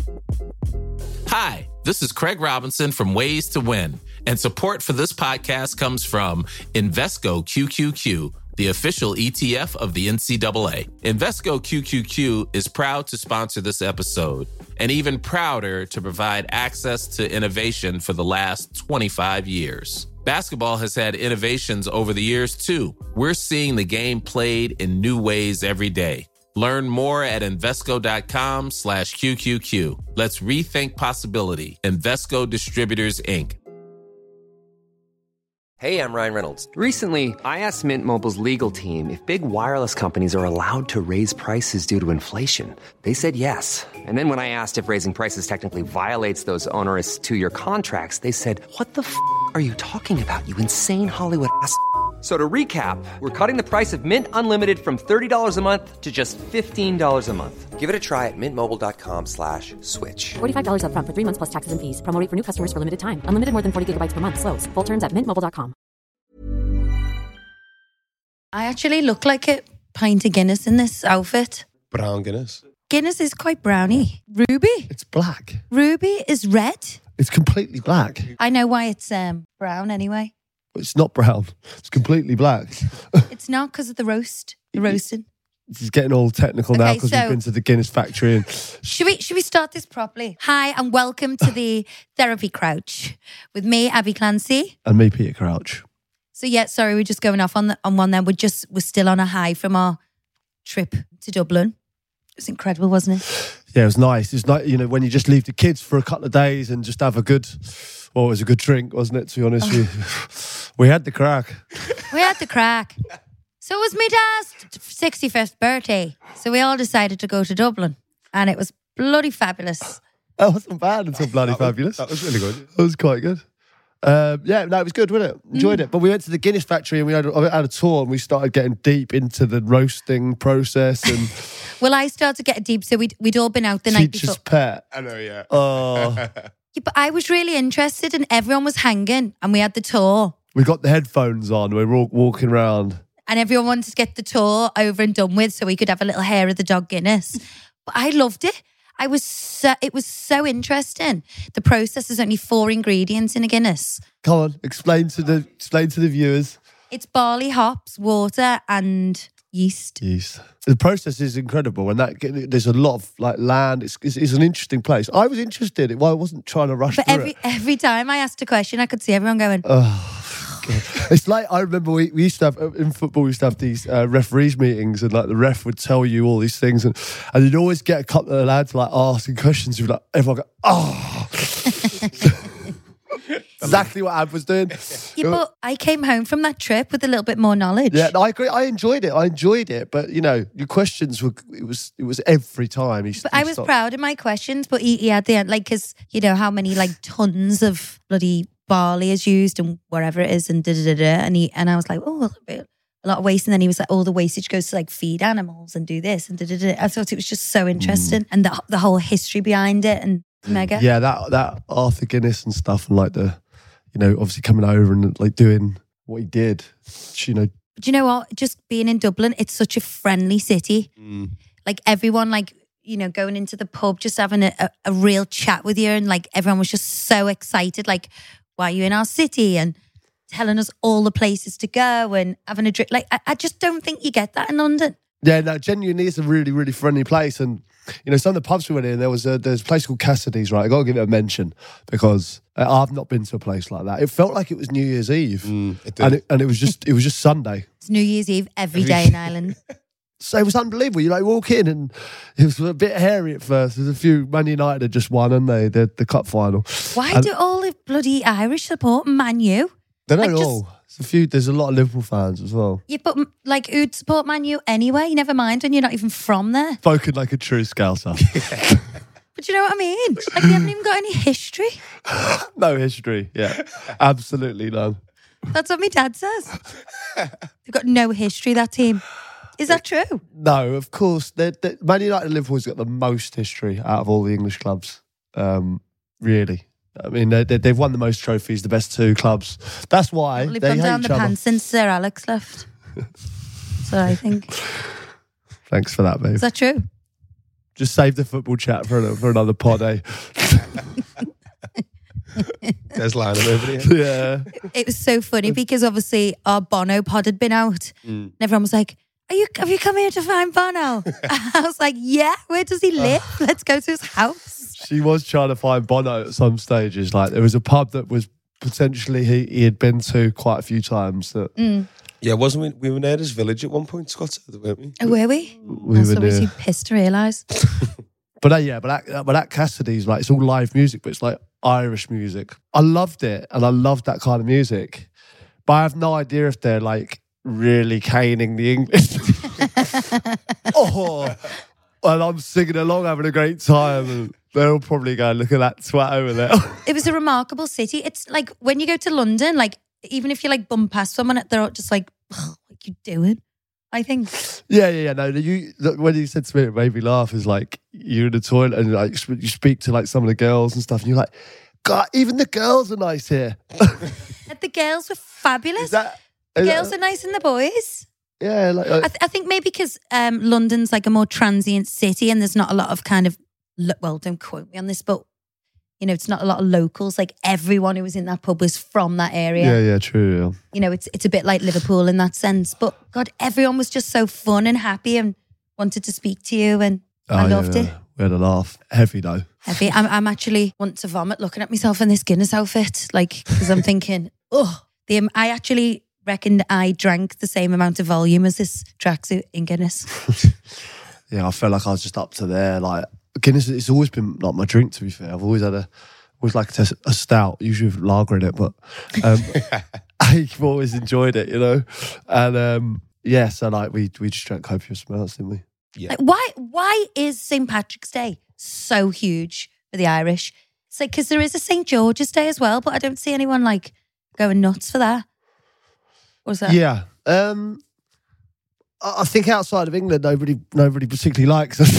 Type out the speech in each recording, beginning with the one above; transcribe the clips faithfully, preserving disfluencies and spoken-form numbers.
Hi, this is Craig Robinson from Ways to Win, and support for this podcast comes from Invesco Q Q Q, the official E T F of the N C double A. Invesco Q Q Q is proud to sponsor this episode, and even prouder to provide access to innovation for the last twenty-five years. Basketball has had innovations over the years, too. We're seeing the game played in new ways every day. Learn more at Invesco.com slash QQQ. Let's rethink possibility. Invesco Distributors, Incorporated. Hey, I'm Ryan Reynolds. Recently, I asked Mint Mobile's legal team if big wireless companies are allowed to raise prices due to inflation. They said yes. And then when I asked if raising prices technically violates those onerous two-year contracts, they said, what the f*** are you talking about, you insane Hollywood ass f- So to recap, we're cutting the price of Mint Unlimited from thirty dollars a month to just fifteen dollars a month. Give it a try at mintmobile.com slash switch. forty-five dollars up front for three months plus taxes and fees. Promo rate for new customers for limited time. Unlimited more than forty gigabytes per month. Slows full terms at mint mobile dot com. I actually look like a pint of Guinness in this outfit. Brown Guinness. Guinness is quite browny. Ruby? It's black. Ruby is red. It's completely black. I know why it's um, brown anyway. It's not brown. It's completely black. It's not because of the roast. The roasting. It's getting all technical now Okay, because so- we've been to the Guinness factory. And Should we should we start this properly? Hi and welcome to the Therapy Crouch with me, Abby Clancy. and me, Peter Crouch. So yeah, sorry, we're just going off on the, on one there. We're just we're still on a high from our trip to Dublin. It was incredible, wasn't it? Yeah, it was nice. It's like, you know, when you just leave the kids for a couple of days and just have a good, well, it was a good drink, wasn't it, to be honest with you? We had the crack. We had the crack. So it was my dad's sixty-fifth birthday. So we all decided to go to Dublin. And it was bloody fabulous. That wasn't bad until bloody That was- fabulous. that was really good. That was quite good. Um, yeah, no, it was good, wasn't it? Enjoyed Mm. it. But we went to the Guinness factory and we had, a- had a tour and we started getting deep into the roasting process and Well, I started to get deep. So we'd, we'd all been out the night before. teacher's pet. I know, yeah. Oh, Yeah, but I was really interested and everyone was hanging and we had the tour. we got the headphones on. We were all walking around. And everyone wanted to get the tour over and done with so we could have a little hair of the dog Guinness. But I loved it. I was so, it was so interesting. The process is only four ingredients in a Guinness. Come on, explain to the explain to the viewers. It's barley, hops, water and yeast. Yeast. The process is incredible, and that there's a lot of like land. It's it's, it's an interesting place. I was interested. Well, I wasn't trying to rush But through every it. every time I asked a question, I could see everyone going, Oh, God. It's like I remember we, we used to have in football. We used to have these uh, referees meetings, and like the ref would tell you all these things, and and you'd always get a couple of lads like asking questions. You'd be like, everyone go, oh. Exactly what Ab was doing. yeah, but I came home from that trip with a little bit more knowledge. Yeah, no, I agree. I enjoyed it. I enjoyed it, but you know, your questions were it was it was every time. He, But he I was stopped. proud of my questions, but he, he had the, like, because, you know, how many, like, tons of bloody barley is used and wherever it is and da-da-da-da. And, he, and I was like, oh, a lot of waste. And then he was like, all the wastage goes to, like, feed animals and do this and da-da-da. I thought it was just so interesting. Mm. And the, the whole history behind it and mega. Yeah, that that Arthur Guinness and stuff, and like the, you know, obviously coming over and like doing what he did. You know, Do you know what? Just being in Dublin, it's such a friendly city. Mm. Like everyone, like, you know, going into the pub, just having a, a, a real chat with you. And like everyone was just so excited. Like, why are you in our city? And telling us all the places to go and having a drink. Like, I, I just don't think you get that in London. yeah, no, genuinely, it's a really really friendly place, and you know, some of the pubs we went in, there was a there's a place called Cassidy's, right? I got to give it a mention because I've not been to a place like that. It felt like it was New Year's Eve, Mm, it did. and it, and it was just it was just Sunday. It's New Year's Eve every day in Ireland. So it was unbelievable. You like walk in and it was a bit hairy at first. There's a few Man United had just won, and they the the cup final. Why And do all the bloody Irish support Man U? they don't like, just- all. There's a few. There's a lot of Liverpool fans as well. Yeah, but mm, like who'd support Man U anyway? Never mind when you're not even from there. Spoken like a true Scouser. But you know what I mean? Like they haven't even got any history. No history. Yeah, absolutely none. That's what my dad says. They've got no history, that team. Is that true? No, of course. They're, they're, Man United and Liverpool's got the most history out of all the English clubs. Um, really. I mean, they, they, they've won the most trophies, the best two clubs. That's why Well, they've they gone hate down each the other. pants since Sir Alex left. So I think. Thanks for that, babe. Is that true? Just save the football chat for another, for another pod, eh? There's Lionel over here. Yeah. It was so funny because obviously our Bono pod had been out. Mm. And everyone was like, Are you, have you come here to find Bono? I was like, yeah, where does he live? Let's go to his house. She was trying to find Bono at some stages. Like there was a pub that was potentially he, he had been to quite a few times. That Mm. Yeah, wasn't we? We were near his village at one point, Scott, weren't we? Oh, were we? we That's were obviously near. pissed to realise. But uh, yeah, but that, but that Cassidy's like, it's all live music, but it's like Irish music. I loved it and I loved that kind of music. But I have no idea if they're like really caning the English. Oh, and I'm singing along, having a great time. And they're all probably going, look at that twat over there. It was a remarkable city. It's like when you go to London, like even if you like bump past someone, they're all just like, oh, what you doing? I think. Yeah, yeah, yeah. No, you when you said to me, it made me laugh. Is like you're in the toilet and like you speak to like some of the girls and stuff, and you're like, God, even the girls are nice here. The girls were fabulous. Is that, the is girls that, are nice and the boys. Yeah, like, uh, I, th- I think maybe because um, London's like a more transient city and there's not a lot of kind of, lo- well, don't quote me on this, but you know, it's not a lot of locals. Like everyone who was in that pub was from that area. yeah, yeah, true. Yeah. You know, it's it's a bit like Liverpool in that sense. But God, everyone was just so fun and happy and wanted to speak to you, and I Oh, loved yeah, it. yeah. We had a laugh. Heavy though. Heavy. I'm, I'm actually want to vomit looking at myself in this Guinness outfit, like because I'm thinking, oh, the um, I actually reckoned I drank the same amount of volume as this tracksuit in Guinness. Yeah, I felt like I was just up to there. Like Guinness, it's always been not my drink. To be fair, I've always had a, always liked a, a stout, usually with lager in it. But um, I've always enjoyed it, you know. And um, yeah, so like we we just drank copious amounts, didn't we? Yeah. Like, why why is Saint Patrick's Day so huge for the Irish? It's like because there is a Saint George's Day as well, but I don't see anyone like going nuts for that. What's that? Yeah. Um, I I think outside of England, nobody nobody particularly likes us.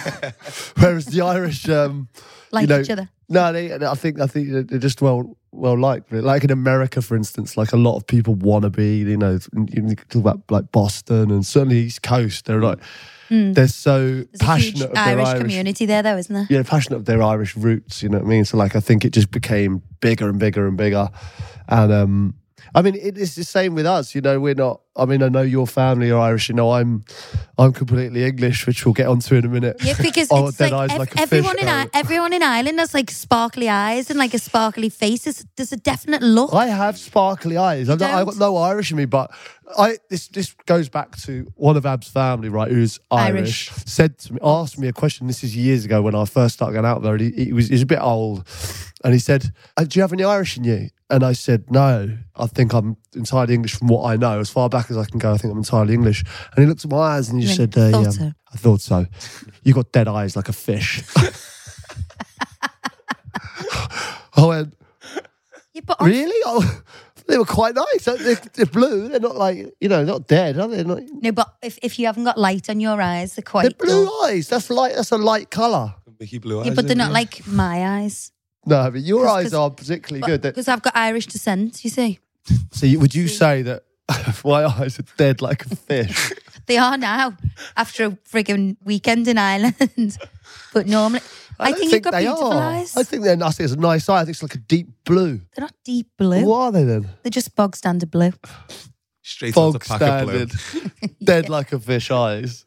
Whereas the Irish, um, Like you know, each other. No, they, I think I think they're just well well liked. Like in America, for instance, like a lot of people want to be. You know, you talk about like Boston and certainly East Coast. They're like Mm. they're so There's a passionate huge of their Irish, Irish community there, though, isn't there? Yeah, passionate of their Irish roots. You know what I mean? So like, I think it just became bigger and bigger and bigger. And um, I mean, it, it's the same with us. You know, we're not. I mean, I know your family are Irish. You know, I'm, I'm completely English, which we'll get onto in a minute. Yeah, because Oh, it's dead like, eyes ev- like a everyone fish. in I- everyone in Ireland has like sparkly eyes and like a sparkly face. There's, there's a definite look. I have sparkly eyes. I've, not, I've got no Irish in me, but I this this goes back to one of Ab's family, right, who's Irish, Irish. said to me, asked me a question. This is years ago when I first started going out there. And he, he was he's a bit old, and he said, "Do you have any Irish in you?" And I said, "No, I think I'm entirely English from what I know. As far back as I can go, I think I'm entirely English." And he looked at my eyes and he just Like, said, uh, thought "Yeah, so. I thought so. You got dead eyes like a fish." I went, Yeah, but on- "Really? Oh, they were quite nice. They're, they're blue. They're not like, you know, not dead, are they? Not, No, but if, if you haven't got light on your eyes, they're quite they're blue dull. eyes. That's light. That's a light colour. Mickey Blue Eyes. Yeah, but they're isn't not he? like my eyes. No, but your 'Cause- eyes 'cause- are particularly good. They- Because I've got Irish descent, you see. So you- would you say that my eyes are dead like a fish? They are now after a frigging weekend in Ireland. But normally, I, don't think you've got they beautiful are. eyes. I think they're nice. It's a nice eye. I think it's like a deep blue. They're not deep blue. What are they then? They're just bog standard blue. Straight off the Bog pack of blue. standard. Dead like a fish eyes.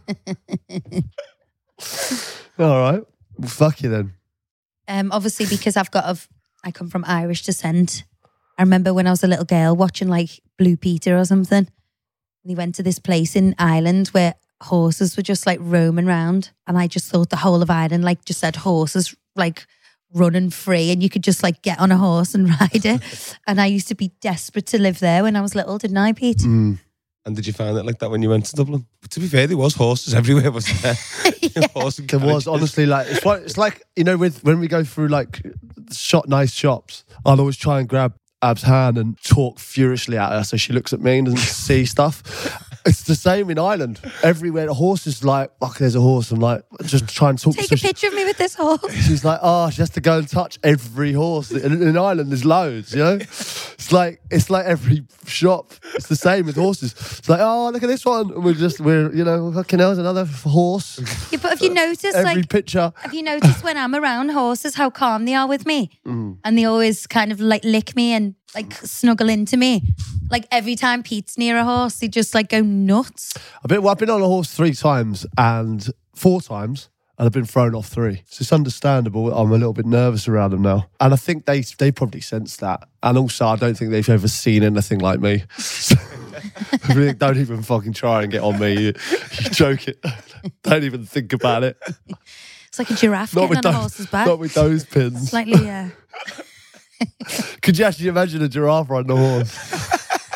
All right. Well, fuck you then. Um, obviously, because I've got of, I come from Irish descent. I remember when I was a little girl watching like Blue Peter or something. And he went to this place in Ireland where horses were just like roaming around, and I just thought the whole of Ireland like just had horses like running free, and you could just like get on a horse and ride it. And I used to be desperate to live there when I was little, didn't I, Pete? Mm. And did you find it like that when you went to Dublin? But to be fair, there was horses everywhere, wasn't there? Yeah. Horse and There was carriages. honestly like it's like it's like you know with when we go through like shop nice shops, I'll always try and grab Ab's hand and talk furiously at her so she looks at me and doesn't see stuff. It's the same in Ireland. Everywhere, the horse is like, fuck, there's a horse. I'm like, just try and talk Take to a picture of me with this horse. She's like, oh, she has to go and touch every horse. In, in Ireland, there's loads, you know? It's like it's like every shop. It's the same with horses. It's like, oh, look at this one. And we're just, we're, you know, fucking hell, there's another horse. Yeah, but have you noticed, Every like, picture. have you noticed when I'm around horses how calm they are with me? Mm. And they always kind of like lick me and like snuggle into me. Like every time Pete's near a horse, they just like go nuts. I've been, well, I've been on a horse three times and four times. And I've been thrown off three. So it's understandable. I'm a little bit nervous around them now. And I think they they probably sense that. And also, I don't think they've ever seen anything like me. So, really, don't even fucking try and get on me. You, you joke it. Don't even think about it. It's like a giraffe Not getting with on those, a horse's back. not with those pins. Slightly, yeah. Could you actually imagine a giraffe riding a horse?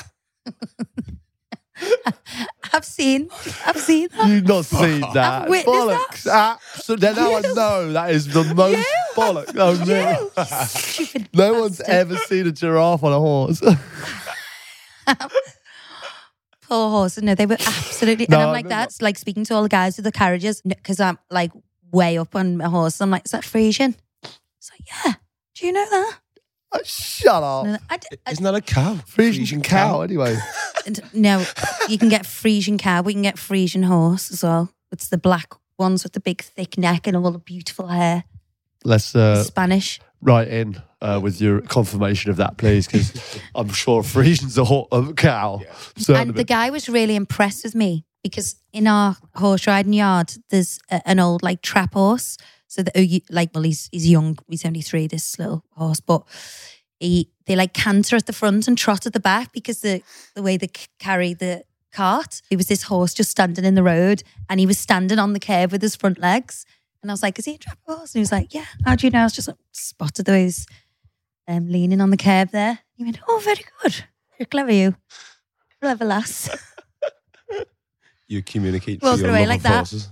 I've seen, I've seen that. You've not seen that. I've witnessed Bollocks. Absolutely. Now I know that is the most You. bollocks. Oh, no. You stupid No one's bastard. ever seen a giraffe on a horse. Poor horses. No, they were absolutely. No, and I'm I like remember- that. It's like speaking to all the guys with the carriages because I'm like way up on a horse. I'm like, is that Frisian? It's like, yeah. Do you know that? Oh, shut up. No, I d- I- Isn't that a cow? Frisian cow, anyway. And no, you can get Frisian cow. We can get Frisian horse as well. It's the black ones with the big thick neck and all the beautiful hair. Let's uh, Spanish. write in uh, with your confirmation of that, please, because I'm sure Frisian's a, ho- a cow. So And the guy was really impressed with me because in our horse riding yard, there's a, an old like trap horse. So the, oh, you- like, well, he's he's young. He's only three. This little horse, but he they like canter at the front and trot at the back because the the way they c- carry the cart. It was this horse just standing in the road, and he was standing on the curb with his front legs. And I was like, "Is he a trap horse?" And he was like, "Yeah." How do you know? I was just like, spotted those um, leaning on the curb there. He went, "Oh, very good. You're clever, you. Clever lass." You communicate Walking to your away love like of that. horses.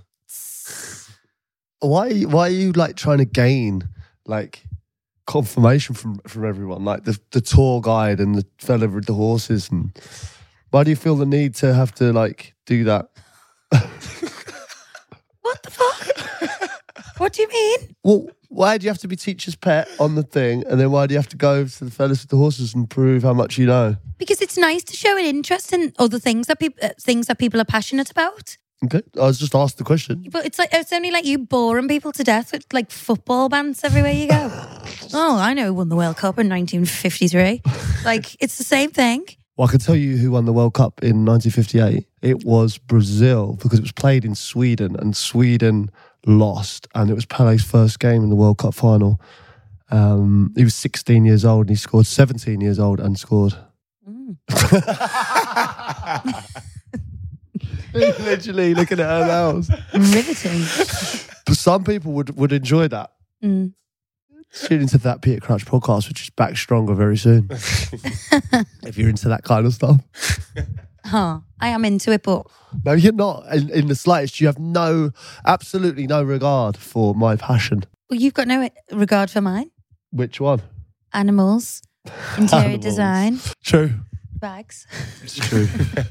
why, why are you like trying to gain like confirmation from from everyone, like the the tour guide and the fella with the horses, and why do you feel the need to have to like do that? What the fuck? What do you mean? Well, why do you have to be teacher's pet on the thing, and then why do you have to go to the fellas with the horses and prove how much you know? Because it's nice to show an interest in other things that people, uh, things that people are passionate about. Okay, I was just asked the question. But it's like it's only like you boring people to death with like football bants everywhere you go. Oh, I know who won the World Cup in nineteen fifty-three. Like it's the same thing. Well, I can tell you who won the World Cup in nineteen fifty-eight. It was Brazil, because it was played in Sweden, and Sweden lost, and it was Pele's first game in the World Cup final. Um, he was sixteen years old, and he scored. seventeen years old and scored. Mm. Literally looking at her now. Riveting. But some people would, would enjoy that. Mm. Tune into that Peter Crouch podcast, which is back stronger very soon. If you're into that kind of stuff. Huh. I am into it, but No, you're not in, in the slightest. You have no, absolutely no regard for my passion. well, you've got no regard for mine. Which one? Animals, interior Animals. design, True. bags, It's true.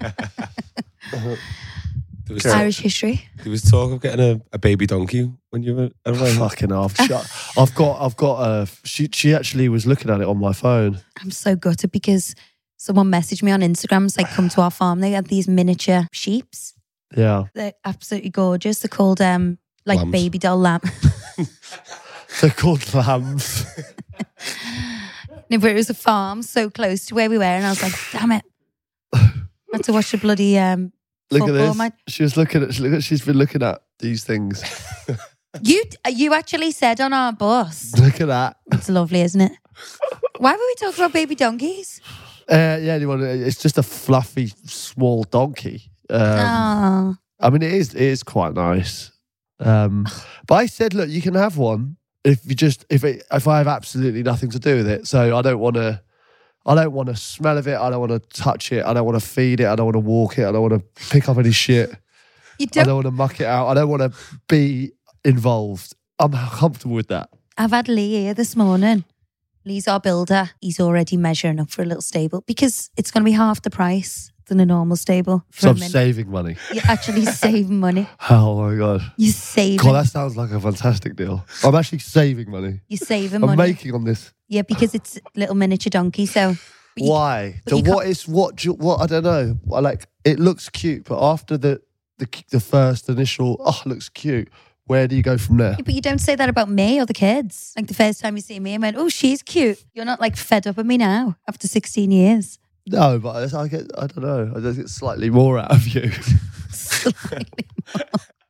There was, Irish history. there was talk of getting a, a baby donkey when you were around. Fucking hell. I've, shut, I've got, I've got, uh, she, she actually was looking at it on my phone. I'm so gutted because someone messaged me on Instagram. It's like, come to our farm. They had these miniature sheeps. Yeah. They're absolutely gorgeous. They're called um like Lambs. baby doll lamb. They're called lambs. No, but it was a farm so close to where we were, and I was like, damn it. I had to watch the bloody um Look at football this. match. She was looking at, look at, she's been looking at these things. You you actually said on our bus. Look at that. It's lovely, isn't it? Why were we talking about baby donkeys? Uh, yeah, you want to, it's just a fluffy, small donkey. Um, Oh. I mean, it is it is quite nice. Um, but I said, look, you can have one if you just if it if I have absolutely nothing to do with it. So I don't want to. I don't want to smell of it. I don't want to touch it. I don't want to feed it. I don't want to walk it. I don't want to pick up any shit. You I don't don't want to muck it out. I don't want to be involved. I'm comfortable with that. I've had Lee here this morning. Lee's our builder. He's already measuring up for a little stable because it's going to be half the price than a normal stable. For So a I'm minute. saving money. You're actually saving money. Oh my God. You're saving. God, that sounds like a fantastic deal. I'm actually saving money. You're saving I'm money. making on this. Yeah, because it's little miniature donkey. So but you- Why? but So you can't- what is what? do you- What I don't know. I like it looks cute, but after the the the first initial, oh, it looks cute. Where do you go from there? Yeah, but you don't say that about me or the kids. Like the first time you see me, I went, "Oh, she's cute." You're not like fed up with me now after sixteen years. No, but I get. I don't know. I just get slightly more out of you Slightly more.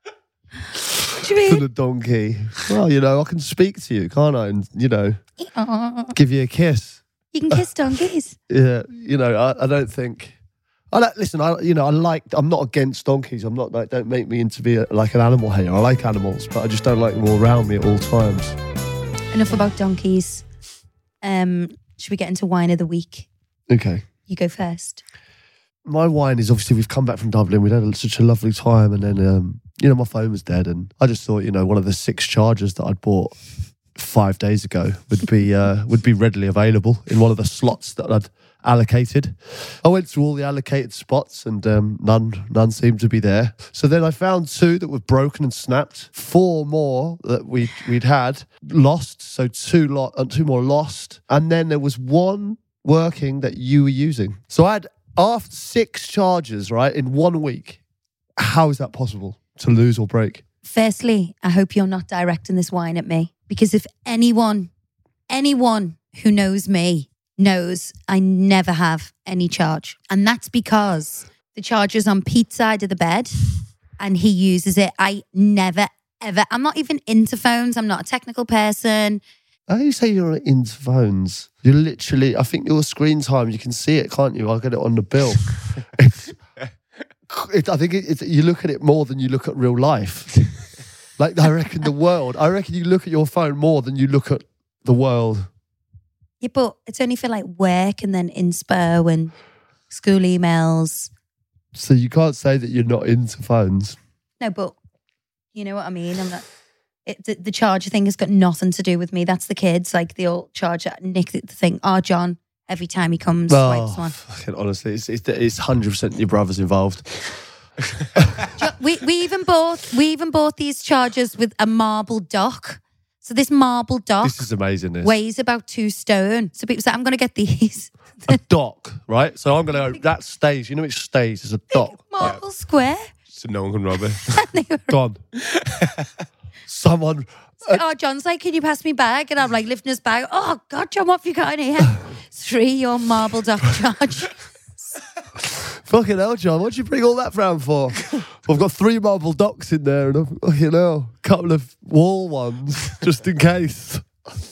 What do you than mean? a donkey. Well, you know, I can speak to you, can't I? And you know, Aw. give you a kiss. You can kiss donkeys. Yeah, you know, I, I don't think. I like, listen, I you know, I like. I'm not against donkeys. I'm not like. Don't make me into be a, like an animal hater. I like animals, but I just don't like them all around me at all times. Enough about donkeys. Um, should we get into wine of the week? Okay. You go first. My wine is obviously we've come back from Dublin. We'd had such a lovely time, and then um, you know my phone was dead, and I just thought you know one of the six chargers that I'd bought five days ago would be uh, would be readily available in one of the slots that I'd allocated. I went to all the allocated spots, and um, none none seemed to be there. So then I found two that were broken and snapped. Four more that we we'd had lost. So two lot and two more lost, and then there was one working that you were using. So I had after six chargers, right, in one week. How is that possible to lose or break? Firstly, I hope you're not directing this wine at me, because if anyone, anyone who knows me knows I never have any charge. And that's because the charger's on Pete's side of the bed and he uses it. I never, ever, I'm not even into phones. I'm not a technical person. How do you say you're into phones? You're literally, I think your screen time, you can see it, can't you? I'll get it on the bill. it's, it, I think it, it's, you look at it more than you look at real life. Like, I reckon the world, I reckon you look at your phone more than you look at the world. Yeah, but it's only for like work and then inspo and school emails. So you can't say that you're not into phones. No, but you know what I mean? I'm not. It, the, the charger thing has got nothing to do with me. That's the kids. Like the old charger, Nick, the thing. Oh, John, every time he comes, swipes one. Fucking honestly, it's, it's, it's one hundred percent your brother's involved. Jo- we we even bought we even bought these chargers with a marble dock. So this marble dock This is amazing, this. weighs about two stone. So people say, I'm going to get these. A dock, right? So I'm going to go, that stays, you know which stays? It's a dock. Marble square. So no one can rob it. And they were, Gone. Someone, oh, John's like, can you pass me bag? And I'm like, lifting his bag. Oh, God, John, what have you got in here? Three, your marble dock charge. fucking hell, John, what'd you bring all that round for? I've got three marble docks in there and I've, you know, a couple of wall ones just in case.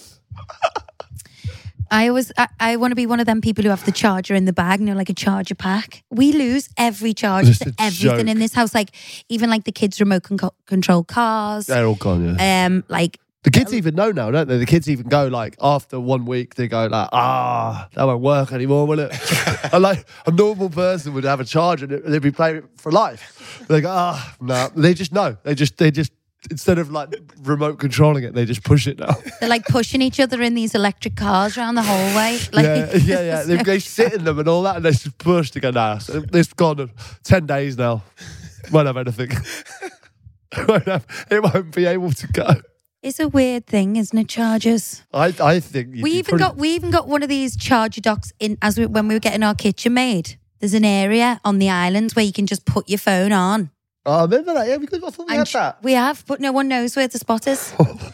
I always, I, I want to be one of them people who have the charger in the bag, you know, like a charger pack. We lose every charger Just to a everything joke. in this house. Like, even like the kids' remote con- control cars. They're all gone, yeah. Um, like, The kids even know now, don't they? The kids even go like, after one week, they go like, ah, that won't work anymore, will it? And like, a normal person would have a charger and they'd be playing it for life. They go, ah, no. They just know. They just, they just, instead of like remote controlling it, they just push it now. they're like pushing each other in these electric cars around the hallway. Like, yeah, yeah, yeah. They, they sit in them and all that, and they just push to go, nah, so it's gone ten days now. Won't have anything. Won't have, it won't be able to go. It's a weird thing, isn't it? Chargers. I, I think you We could even probably- got we even got one of these charger docks in as we, when we were getting our kitchen made. There's an area on the island where you can just put your phone on. Oh, remember that? Yeah, because I thought we And had ch- that. We have, but no one knows where the spot is.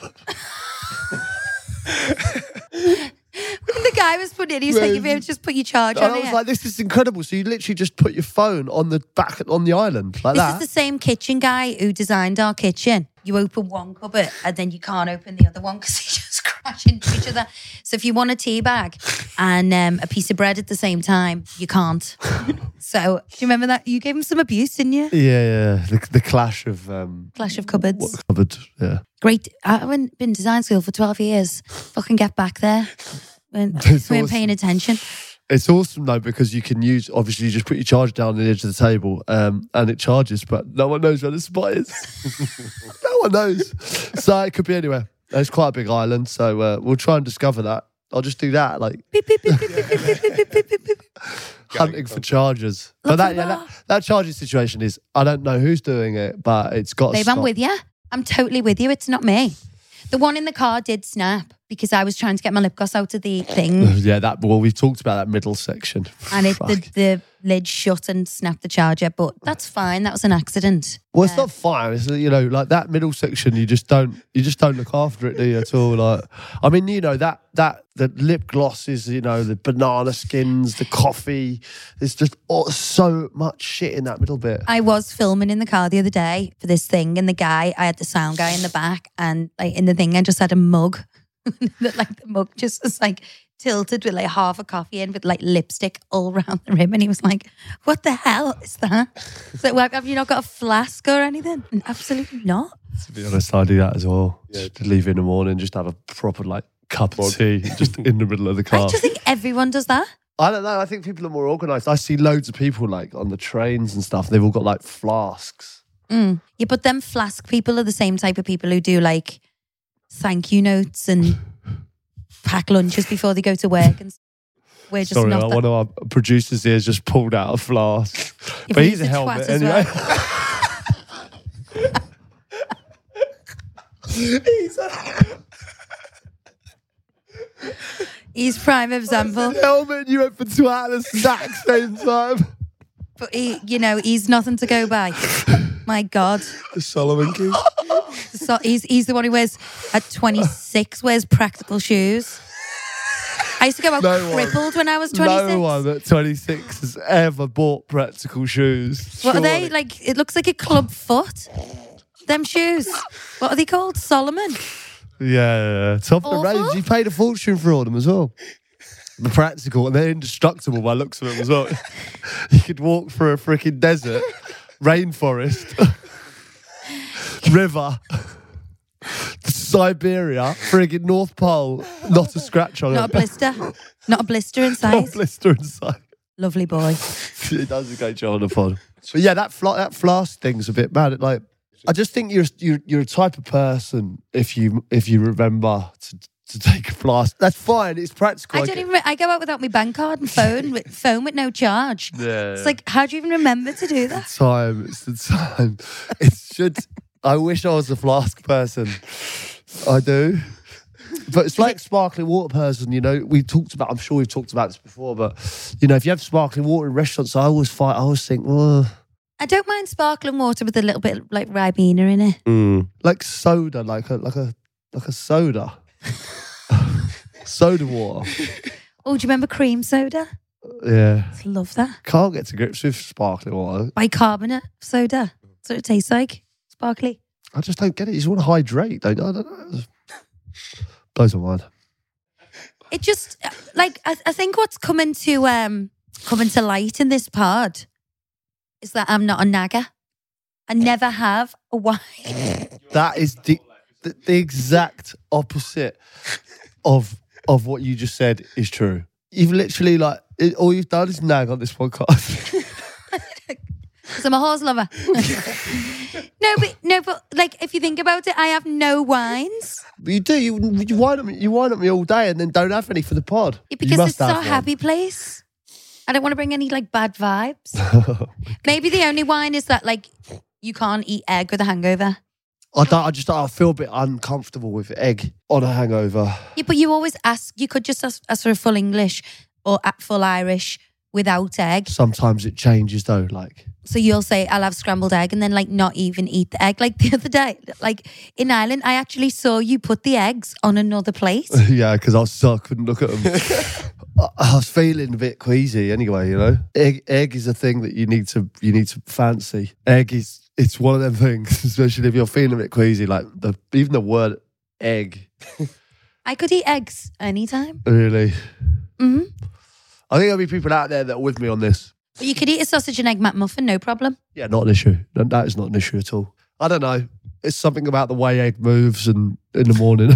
When the guy was putting it, he was like, "If you just put your charger And on I was here." like, this is incredible. So you literally just put your phone on the back on the island like This that. is the same kitchen guy who designed our kitchen. You open one cupboard and then you can't open the other one because they just crash into each other. So if you want a tea bag and um, a piece of bread at the same time, you can't. So do you remember that? You gave him some abuse, didn't you? Yeah, yeah. The, the clash of um, Clash of cupboards. cupboard. Yeah. Great. I haven't been design school for twelve years. Fucking get back there. We weren't It's we weren't awesome. paying attention. It's awesome though because you can use obviously you just put your charger down on the edge of the table um, and it charges, but no one knows where the spot is. No one knows. So it could be anywhere. It's quite a big island, so uh, we'll try and discover that. I'll just do that, like Beep, beep, beep, beep, beep, beep, beep, beep, beep, beep, beep. hunting for chargers. But Look that, for yeah, that. that that charging situation is, I don't know who's doing it, but it's got to Babe, stop. I'm with you. I'm totally with you. It's not me. The one in the car did snap because I was trying to get my lip gloss out of the thing Yeah, that. Well, we've talked about that middle section, and it, Fuck. the, the lid shut and snapped the charger. But that's fine. That was an accident. Well, it's not fine. It's, you know, like that middle section. You just don't. You just don't look after it, do you? At all. Like, I mean, you know that that the lip glosses. You know, the banana skins, the coffee. There's just oh, so much shit in that middle bit. I was filming in the car the other day for this thing, and the guy, I had the sound guy in the back, and like in the thing, I just had a mug. that like the mug just was like tilted with like half a coffee in with like lipstick all around the rim, and he was like, "What the hell is that?" So, well, have you not got a flask or anything? And absolutely not. To be honest, I do that as well. Yeah, to leave in the morning, just have a proper like cup of tea just in the middle of the I car. just think everyone does that. I don't know. I think people are more organised. I see loads of people like on the trains and stuff. They've all got like flasks. Mm. Yeah, but them flask people are the same type of people who do like thank you notes and pack lunches before they go to work. And we're just Sorry, not uh, that. one of our producers here has just pulled out a flask. If But he's he's a a helmet twat as anyway. He's prime example. Helmet, you went for twat at the exact same time. But he, you know, he's nothing to go by. My God. The Solomon key. So he's he's the one who wears at twenty-six wears practical shoes. I used to go out No one. crippled when I was twenty-six. No one at twenty-six has ever bought practical shoes. What are they? Surely. Like, it looks like a club foot. Them shoes. What are they called? Solomon. Yeah, yeah, yeah. Top of the Awful. range. You paid a fortune for all them as well. The practical, and they're indestructible by the looks of them as well. You could walk through a freaking desert, rainforest, river, Siberia, friggin' North Pole, not a scratch on Not a it. blister. Not a blister Not a inside. blister inside. Lovely boy. It does a great job on the pod. But yeah, that fla- that flask thing's a bit mad. It, like, I just think you're you're you're a type of person if you if you remember to to take a flask. That's fine. It's practical. I I don't get- even. I go out without my bank card and phone with phone with no charge. Yeah. It's like, how do you even remember to do that? time. It's the time. It should. I wish I was a flask person. I do. But it's like sparkling water person, you know. We talked about. I'm sure we've talked about this before, but you know, if you have sparkling water in restaurants, I always fight. I always think, well, I don't mind sparkling water with a little bit of, like Ribena in it. like soda, like a like a like a soda, soda water. Oh, do you remember cream soda? Yeah, I love that. can't get to grips with sparkling water. Bicarbonate soda. That's what it tastes like. Sparkly. I just don't get it. You just want to hydrate, don't you? I don't know. Blows my mind. It just like I, I think what's coming to um coming to light in this pod is that I'm not a nagger. I never have a wine. That is the, the the exact opposite of of what you just said is true. You've literally like it, all you've done is nag on this podcast. Because I'm a horse lover. no, but no, but like if you think about it, I have no wines But you do. You you wind up you wind up me all day and then don't have any for the pod. Yeah, You because must it's our have one. happy place. I don't want to bring any like bad vibes. Maybe the only wine is that like you can't eat egg with a hangover. I don't. I just I feel a bit uncomfortable with egg on a hangover. Yeah, but you always ask. You could just ask, ask for a full English or a full Irish without egg. Sometimes it changes though. Like So you'll say, I'll have scrambled egg and then like not even eat the egg. Like the other day, like in Ireland, I actually saw you put the eggs on another plate. yeah, because I was so I couldn't look at them. I, I was feeling a bit queasy anyway. You know, egg egg is a thing that you need to you need to fancy. Egg is it's one of them things, especially if you're feeling a bit queasy. Like the even the word egg. I could eat eggs anytime. Really, hmm I think there'll be people out there that are with me on this. But you could eat a sausage and egg McMuffin, no problem. Yeah, not an issue. No, that is not an issue at all. I don't know. It's something about the way egg moves and in the morning.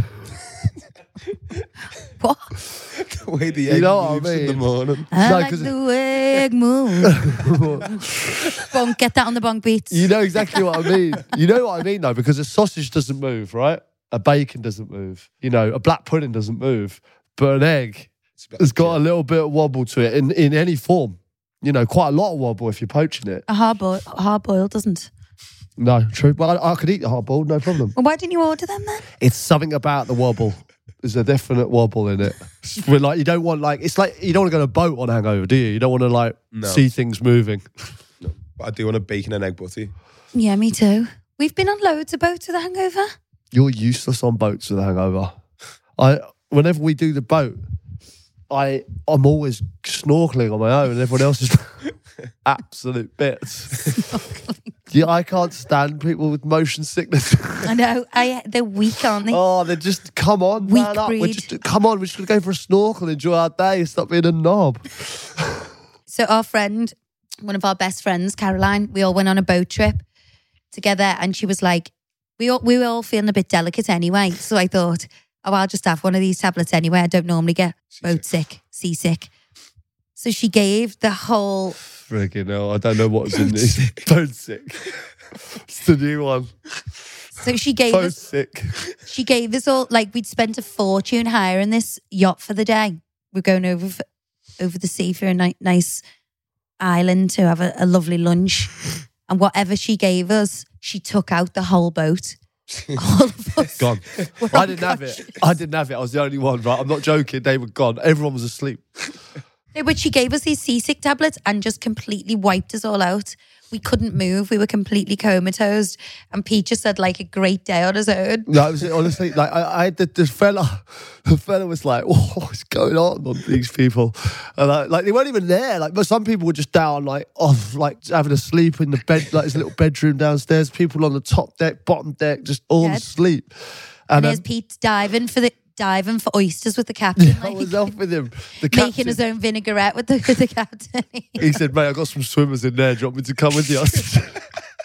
What? The way the You egg know what I moves in the mean? morning. I No, like 'cause- the way egg moves. Bonk, get that on the bonk beats. You know exactly what I mean. You know what I mean, though, because a sausage doesn't move, right? A bacon doesn't move. You know, a black pudding doesn't move. but an egg It's has got a little bit of wobble to it in, in any form. You know, quite a lot of wobble if you're poaching it. A hard boil, hard boiled doesn't. No, true. But I, I could eat a hard boiled, no problem. Well, why didn't you order them then? It's something about the wobble. There's a definite wobble in it. We're like, you don't want like, it's like, you don't want to go on a boat on hangover, do you? You don't want to like No. see things moving. No, but I do want a bacon and egg butty. Yeah, me too. We've been on loads of boats with a hangover. You're useless on boats with a hangover. I, whenever we do the boat, I, I'm always snorkeling on my own and everyone else is absolute bits. Yeah, I can't stand people with motion sickness. I know. I they're weak, aren't they? Oh, they just come on, Weak man up. We're breed. just, come on, we're just gonna go for a snorkel, enjoy our day, stop being a knob. So our friend, one of our best friends, Caroline, we all went on a boat trip together, and she was like, we all we were all feeling a bit delicate anyway. So I thought, oh, I'll just have one of these tablets anyway. I don't normally get boat sick, seasick. So she gave the whole. Friggin' hell, I don't know what's in this. Bone sick. It's the new one. So she gave Bone us. sick. She gave us all, like, we'd spent a fortune hiring this yacht for the day. We're going over for, over the sea for a ni- nice island to have a, a lovely lunch. And whatever she gave us, she took out the whole boat. All of us. Gone. were I didn't have it. unconscious. I didn't have it. I was the only one, right? I'm not joking. They were gone. Everyone was asleep. No, but she gave us these seasick tablets and just completely wiped us all out. We couldn't move. We were completely comatose. And Pete just had like a great day on his own. No, it was honestly like I, I had the, the fella. The fella was like, "What's going on on these people?" And I, like they weren't even there. Like, but some people were just down, like off, like having a sleep in the bed, like his little bedroom downstairs. People on the top deck, bottom deck, just all Yeah. asleep. And And there's um, Pete diving for the diving for oysters with the captain. I like, was off with him. The making captain, his own vinaigrette with the, with the captain. he said, "Mate, I got some swimmers in there. Do you want me to come with you?" I said,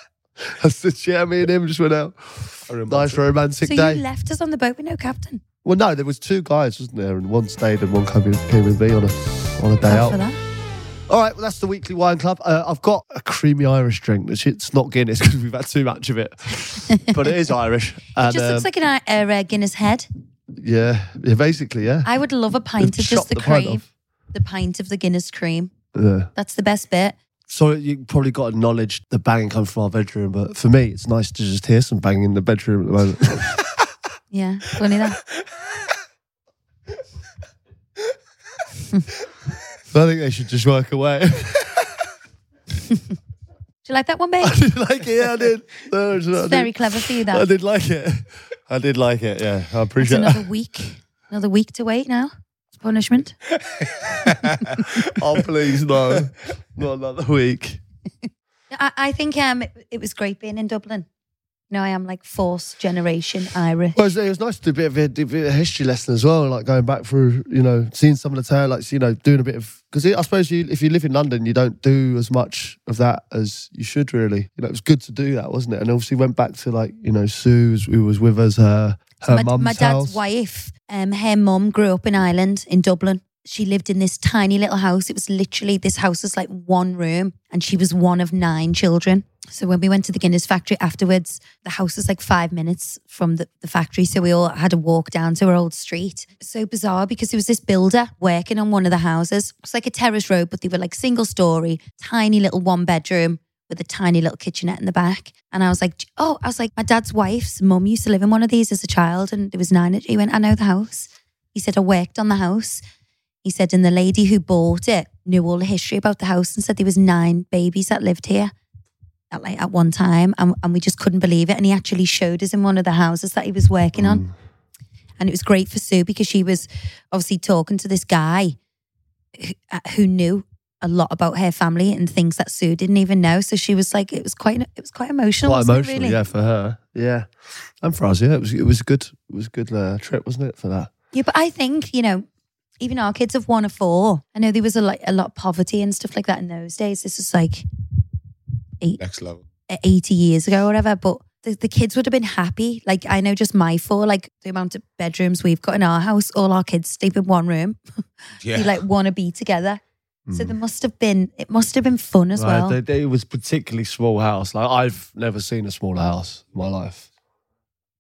I said "Yeah." Me and him just went out. A romantic- Nice romantic So day. you left us on the boat with no captain. Well, no, there was two guys, wasn't there? And one stayed and one came, came with me on a on a day Thanks out. for that. All right, well, that's the Weekly Wine Club. Uh, I've got a creamy Irish drink. It's- It's not Guinness because we've had too much of it, but it is Irish. And, It just looks um, like an uh, uh, Guinness head. yeah, yeah, basically, yeah. I would love a pint They've of just shot the, the pint cream. off. The pint of the Guinness cream. Yeah. That's the best bit. So you probably got to acknowledge the banging comes from our bedroom, but for me, it's nice to just hear some banging in the bedroom at the moment. Yeah, funny that. I think they should just work away. Do you like that one, babe? I did like it, yeah, I did. No, I It's did. very clever for you, I that. did like it. I did like it, yeah. I It's appreciate another that. week. Another week to wait now. It's punishment. Oh, please, no. Not another week. I, I think um, it, it was great being in Dublin. You know, I am like fourth generation Irish. Well, it was, it was nice to do a bit of a, do a bit of a history lesson as well, like going back through, you know, seeing some of the tale, like, you know, doing a bit of, because I suppose you, if you live in London, you don't do as much of that as you should really. You know, it was good to do that, wasn't it? And obviously went back to like, you know, Sue, who was with us, her, her my, mum's my dad's house. wife, um, her mum grew up in Ireland, in Dublin. She lived in this tiny little house. It was literally, this house was like one room, and she was one of nine children. So when we went to the Guinness factory afterwards, the house was like five minutes from the, the factory. So we all had to walk down to our old street. So bizarre, because there was this builder working on one of the houses. It was like a terrace road, but they were like single story, tiny little one bedroom with a tiny little kitchenette in the back. And I was like, oh, I was like, my dad's wife's mum used to live in one of these as a child, and there was nine. He went, I know the house. He said, I worked on the house. He said, and the lady who bought it knew all the history about the house and said there was nine babies that lived here at like at one time, and, and we just couldn't believe it. And he actually showed us in one of the houses that he was working on. And it was great for Sue because she was obviously talking to this guy who, uh, who knew a lot about her family and things that Sue didn't even know. So she was like, it was quite, it was quite emotional. Quite wasn't it, emotional, really? yeah, for her. Yeah. And for us, yeah, it was, it was a good, it was a good uh, trip, wasn't it, for that? Yeah, but I think, you know, even our kids have one or four. I know there was a, like, a lot of poverty and stuff like that in those days. This is like eight, Next level. eighty years ago or whatever. But the, the kids would have been happy. Like, I know just my four, like the amount of bedrooms we've got in our house, all our kids sleep in one room. Yeah. They like want to be together. So there must have been, it must have been fun as Right, well. they, they, it was particularly small house. Like I've never seen a smaller house in my life.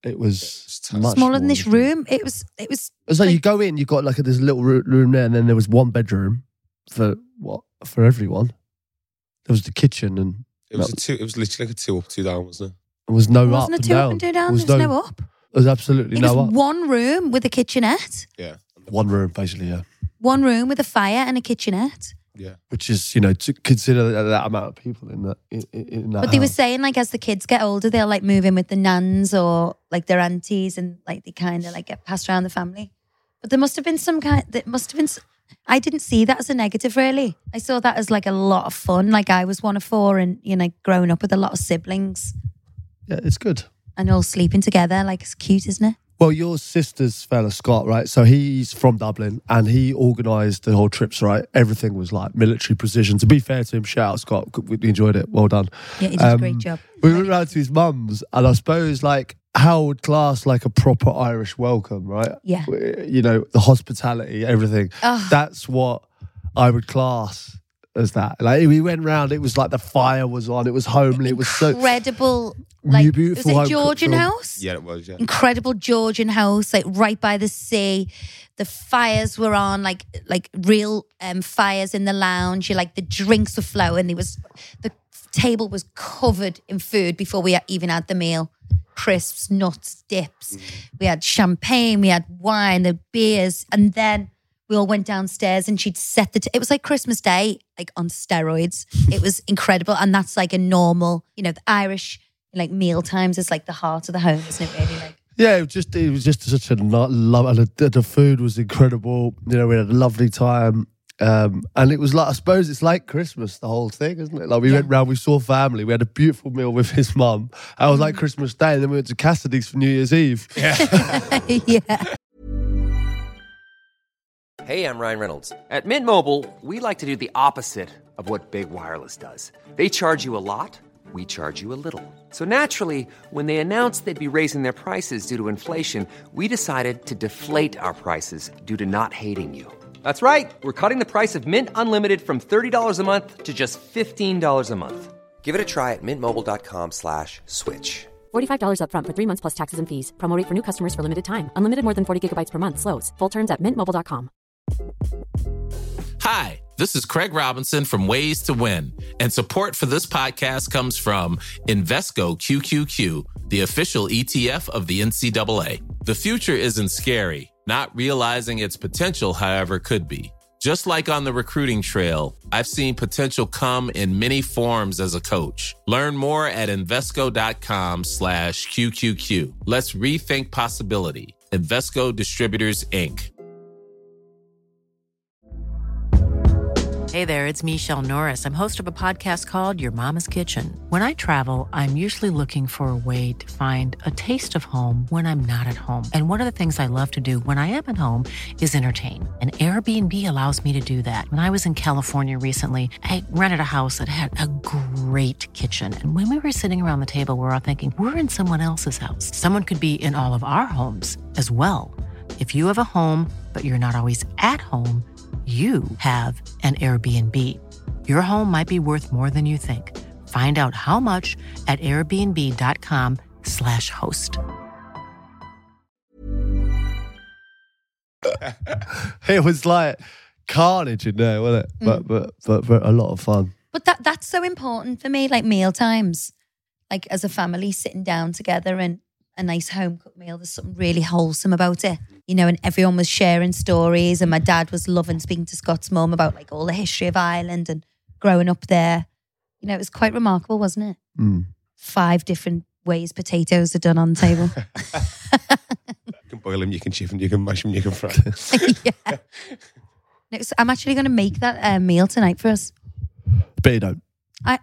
It was Yeah, much Smaller than this more- room. It was. It was. It was like, you go in, you got like a, this little roo- room there, and then there was one bedroom for what for everyone. There was the kitchen, and It was a two. It was literally like a two up, two down, wasn't it? there was no It up wasn't a and two down. up and two down. There was There's no, no up. There was absolutely It no was up. one room with a kitchenette. Yeah. One room, basically, yeah. One room with a fire and a kitchenette. Yeah. Which is, you know, to consider that, that amount of people in that in, in that But they were house. saying, like, as the kids get older, they'll like move in with the nans or like their aunties, and like they kind of like get passed around the family. But there must have been some kind. There must have been. s- I didn't see that as a negative, really. I saw that as like a lot of fun. Like I was one of four, and you know, growing up with a lot of siblings Yeah, it's good. and all sleeping together. Like it's cute, isn't it? Well, your sister's fella, Scott, right? So he's from Dublin and he organised the whole trips, right? Everything was like military precision. To be fair to him, shout out, Scott. We enjoyed it. Well done. Yeah, he did a Um, great job. We went round to his mum's, and I suppose like how would class like a proper Irish welcome, right? Yeah. You know, the hospitality, everything. Oh. That's what I would class as that. Like we went round, it was like the fire was on, it was homely, it was so Incredible. Like, beautiful. was it home cooked Georgian meal. house? Yeah, it was. Yeah. Incredible Georgian house, like right by the sea. The fires were on, like like real um, fires in the lounge. You like the drinks were flowing. There was the table was covered in food before we even had the meal. Crisps, nuts, dips. We had champagne. We had wine, the beers, and then we all went downstairs and she'd set the. T- it was like Christmas Day, like on steroids. It was incredible, and that's like a normal, you know, the Irish. Like meal times is like the heart of the home, isn't it? Really, like Yeah, it was just it was just such a lo- love, and the, the food was incredible. You know, we had a lovely time, um, and it was like I suppose it's like Christmas, the whole thing, isn't it? Like we Yeah. went round, we saw family, we had a beautiful meal with his mum. It was Mm. like Christmas Day, and then we went to Cassidy's for New Year's Eve. yeah. Hey, I'm Ryan Reynolds. At Mint Mobile, we like to do the opposite of what Big Wireless does. They charge you a lot, we charge you a little. So naturally, when they announced they'd be raising their prices due to inflation, we decided to deflate our prices due to not hating you. That's right. We're cutting the price of Mint Unlimited from thirty dollars a month to just fifteen dollars a month. Give it a try at mintmobile.com slash switch. forty-five dollars up front for three months plus taxes and fees. Promo rate for new customers for limited time. Unlimited more than forty gigabytes per month. Slows full terms at mint mobile dot com. Hi, this is Craig Robinson from Ways to Win, and support for this podcast comes from Invesco Q Q Q, the official E T F of the N C double A. The future isn't scary. Not realizing its potential, however, could be. Just like on the recruiting trail, I've seen potential come in many forms as a coach. Learn more at Invesco.com slash QQQ. Let's rethink possibility. Invesco Distributors, Incorporated. Hey there, it's Michelle Norris. I'm host of a podcast called Your Mama's Kitchen. When I travel, I'm usually looking for a way to find a taste of home when I'm not at home. And one of the things I love to do when I am at home is entertain. And Airbnb allows me to do that. When I was in California recently, I rented a house that had a great kitchen. And when we were sitting around the table, we were all thinking, we're in someone else's house. Someone could be in all of our homes as well. If you have a home, but you're not always at home, you have an Airbnb. Your home might be worth more than you think. Find out how much at airbnb.com slash host. It was like carnage in there, wasn't it? But, but but but a lot of fun. But that that's so important for me, like meal times, like as a family sitting down together and a nice home cooked meal. There's something really wholesome about it, you know. And everyone was sharing stories, and my dad was loving speaking to Scott's mum about like all the history of Ireland and growing up there. You know, it was quite remarkable, wasn't it? Mm. Five different ways potatoes are done on the table. You can boil them, you can chip them, you can mash them, you can fry. yeah. No, so I'm actually going to make that uh, meal tonight for us. But you don't. I,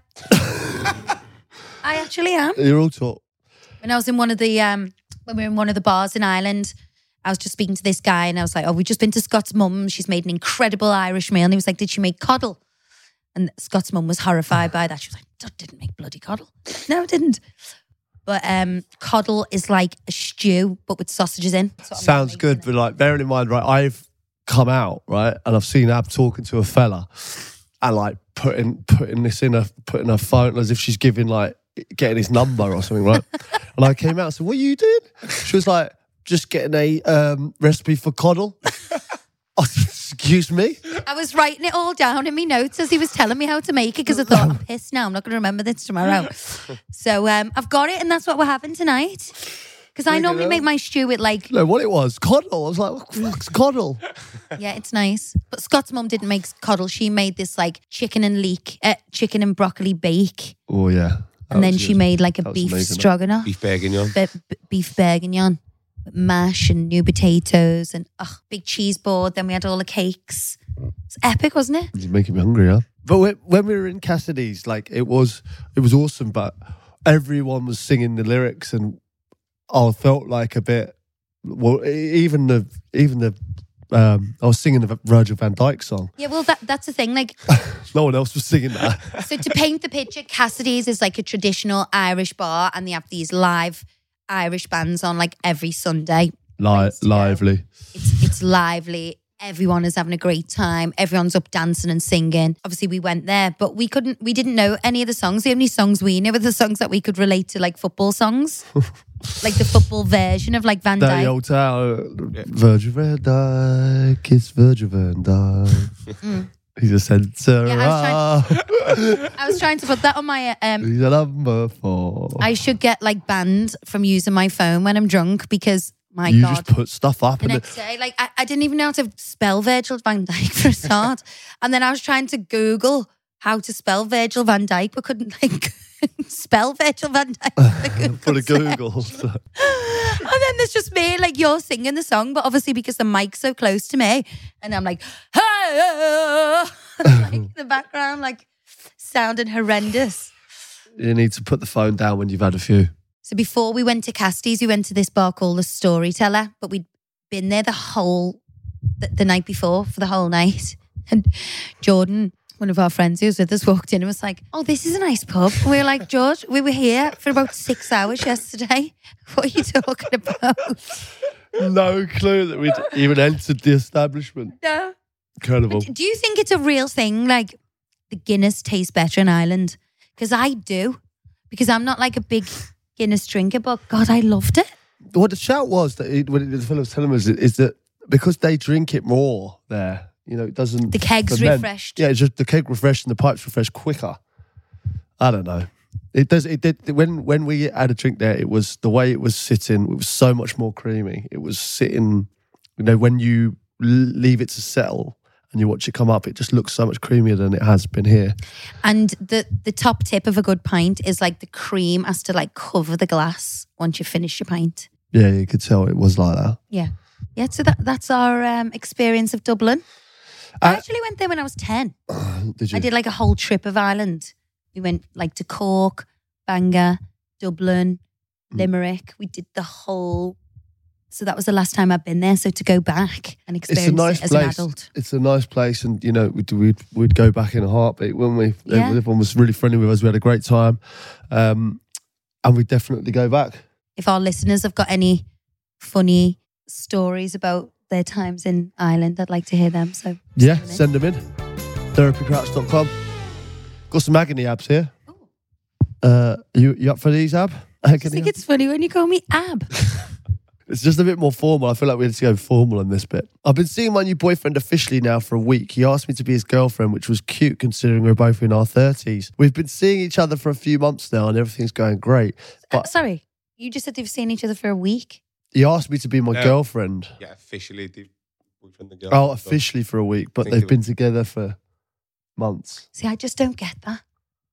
I actually am. You're all taught. When I was in one of the, um, when we were in one of the bars in Ireland, I was just speaking to this guy and I was like, oh, we've just been to Scott's mum. She's made an incredible Irish meal. And he was like, did she make coddle? And Scott's mum was horrified by that. She was like, that didn't make bloody coddle. No, it didn't. But um, coddle is like a stew, but with sausages in. That's what I'm Sounds making good, it. but like bearing in mind, right, I've come out, right, and I've seen Ab talking to a fella and like putting putting this in her putting her phone as if she's giving like getting his number or something, right? And I came out and said, what are you doing? She was like, just getting a um, recipe for coddle. Oh, excuse me? I was writing it all down in my notes as he was telling me how to make it because I thought, I'm pissed now. I'm not going to remember this tomorrow. So um, I've got it and that's what we're having tonight. Because I normally make my stew with like... No, what it was, coddle. I was like, what the fuck's coddle? Yeah, it's nice. But Scott's mum didn't make coddle. She made this like chicken and leek, uh, chicken and broccoli bake. Oh, yeah. And then she made like a beef amazing, stroganoff. Beef bourguignon. Be- b- beef bourguignon. With mash and new potatoes and ugh, big cheese board. Then we had all the cakes. It's epic, wasn't it? It's making me hungry, huh? But when, when we were in Cassidy's, like, it was it was awesome, but everyone was singing the lyrics and I felt like a bit, well, even the, even the, um, I was singing the Virgil van Dijk song. Yeah, well, that that's the thing. Like, No one else was singing that. so to paint the picture, Cassidy's is like a traditional Irish bar, and they have these live Irish bands on like every Sunday. Li- lively. It's it's lively. Everyone is having a great time. Everyone's up dancing and singing. Obviously, we went there, but we couldn't. We didn't know any of the songs. The only songs we knew were the songs that we could relate to, like football songs, like the football version of like Van Danny Dijk. Old Town, Virgil van Dijk, it's Virgil van Dijk. Mm. He's a centre. Yeah, I was trying- I was trying to put that on my. Um, He's a number four. I should get like banned from using my phone when I'm drunk because my you God. just put stuff up The and next day, like I, I didn't even know how to spell Virgil van Dijk for a start. And then I was trying to Google how to spell Virgil van Dijk, but couldn't like spell Virgil van Dijk. put a Google. And then there's just me, like you're singing the song, but obviously because the mic's so close to me, and I'm like, hey, like in the background, like sounding horrendous. You need to put the phone down when you've had a few. So before we went to Casti's, we went to this bar called The Storyteller, but we'd been there the whole, the, the night before for the whole night. And Jordan, one of our friends who was with us, walked in and was like, oh, this is a nice pub. And we were like, George, we were here for about six hours yesterday. What are you talking about? No clue that we'd even entered the establishment. No. Incredible. Do you think it's a real thing, like the Guinness tastes better in Ireland? Because I do. Because I'm not like a big Guinness drinker, but God, I loved it. What the shout was that it, what the fellow was telling us is, is that because they drink it more there, you know, it doesn't. The keg's ferment. refreshed. Yeah, it's just the keg refreshed and the pipes refreshed quicker. I don't know. It does. It did when when we had a drink there. It was the way it was sitting. It was so much more creamy. It was sitting. You know, when you leave it to settle and you watch it come up, it just looks so much creamier than it has been here. And the the top tip of a good pint is like the cream has to like cover the glass once you finish your pint. Yeah, you could tell it was like that. Yeah. Yeah, so that, that's our um, experience of Dublin. I Uh, actually went there when I was ten. Did you? I did like a whole trip of Ireland. We went like to Cork, Bangor, Dublin, Limerick. We did the whole... So that was the last time I've been there. So to go back and It's experience a nice it as place. an adult. It's a nice place, and you know we'd we'd, we'd go back in a heartbeat, wouldn't we? Yeah. Everyone was really friendly with us. We had a great time, um, and we'd definitely go back. If our listeners have got any funny stories about their times in Ireland, I'd like to hear them. So Yeah, them in. send them in. therapy crouch dot com. Got some agony abs here. Uh, you you up for these, Ab? I Agony just think abs? it's funny when you call me Ab. It's just a bit more formal. I feel like we had to go formal on this bit. I've been seeing my new boyfriend officially now for a week. He asked me to be his girlfriend, which was cute considering we're both in our thirties. We've been seeing each other for a few months now and everything's going great. Uh, But sorry, you just said you've seen each other for a week. he asked me to be my Yeah. girlfriend. Yeah, officially, the boyfriend and Oh, girlfriend. officially for a week, but Think they've of been it. together for months. See, I just don't get that.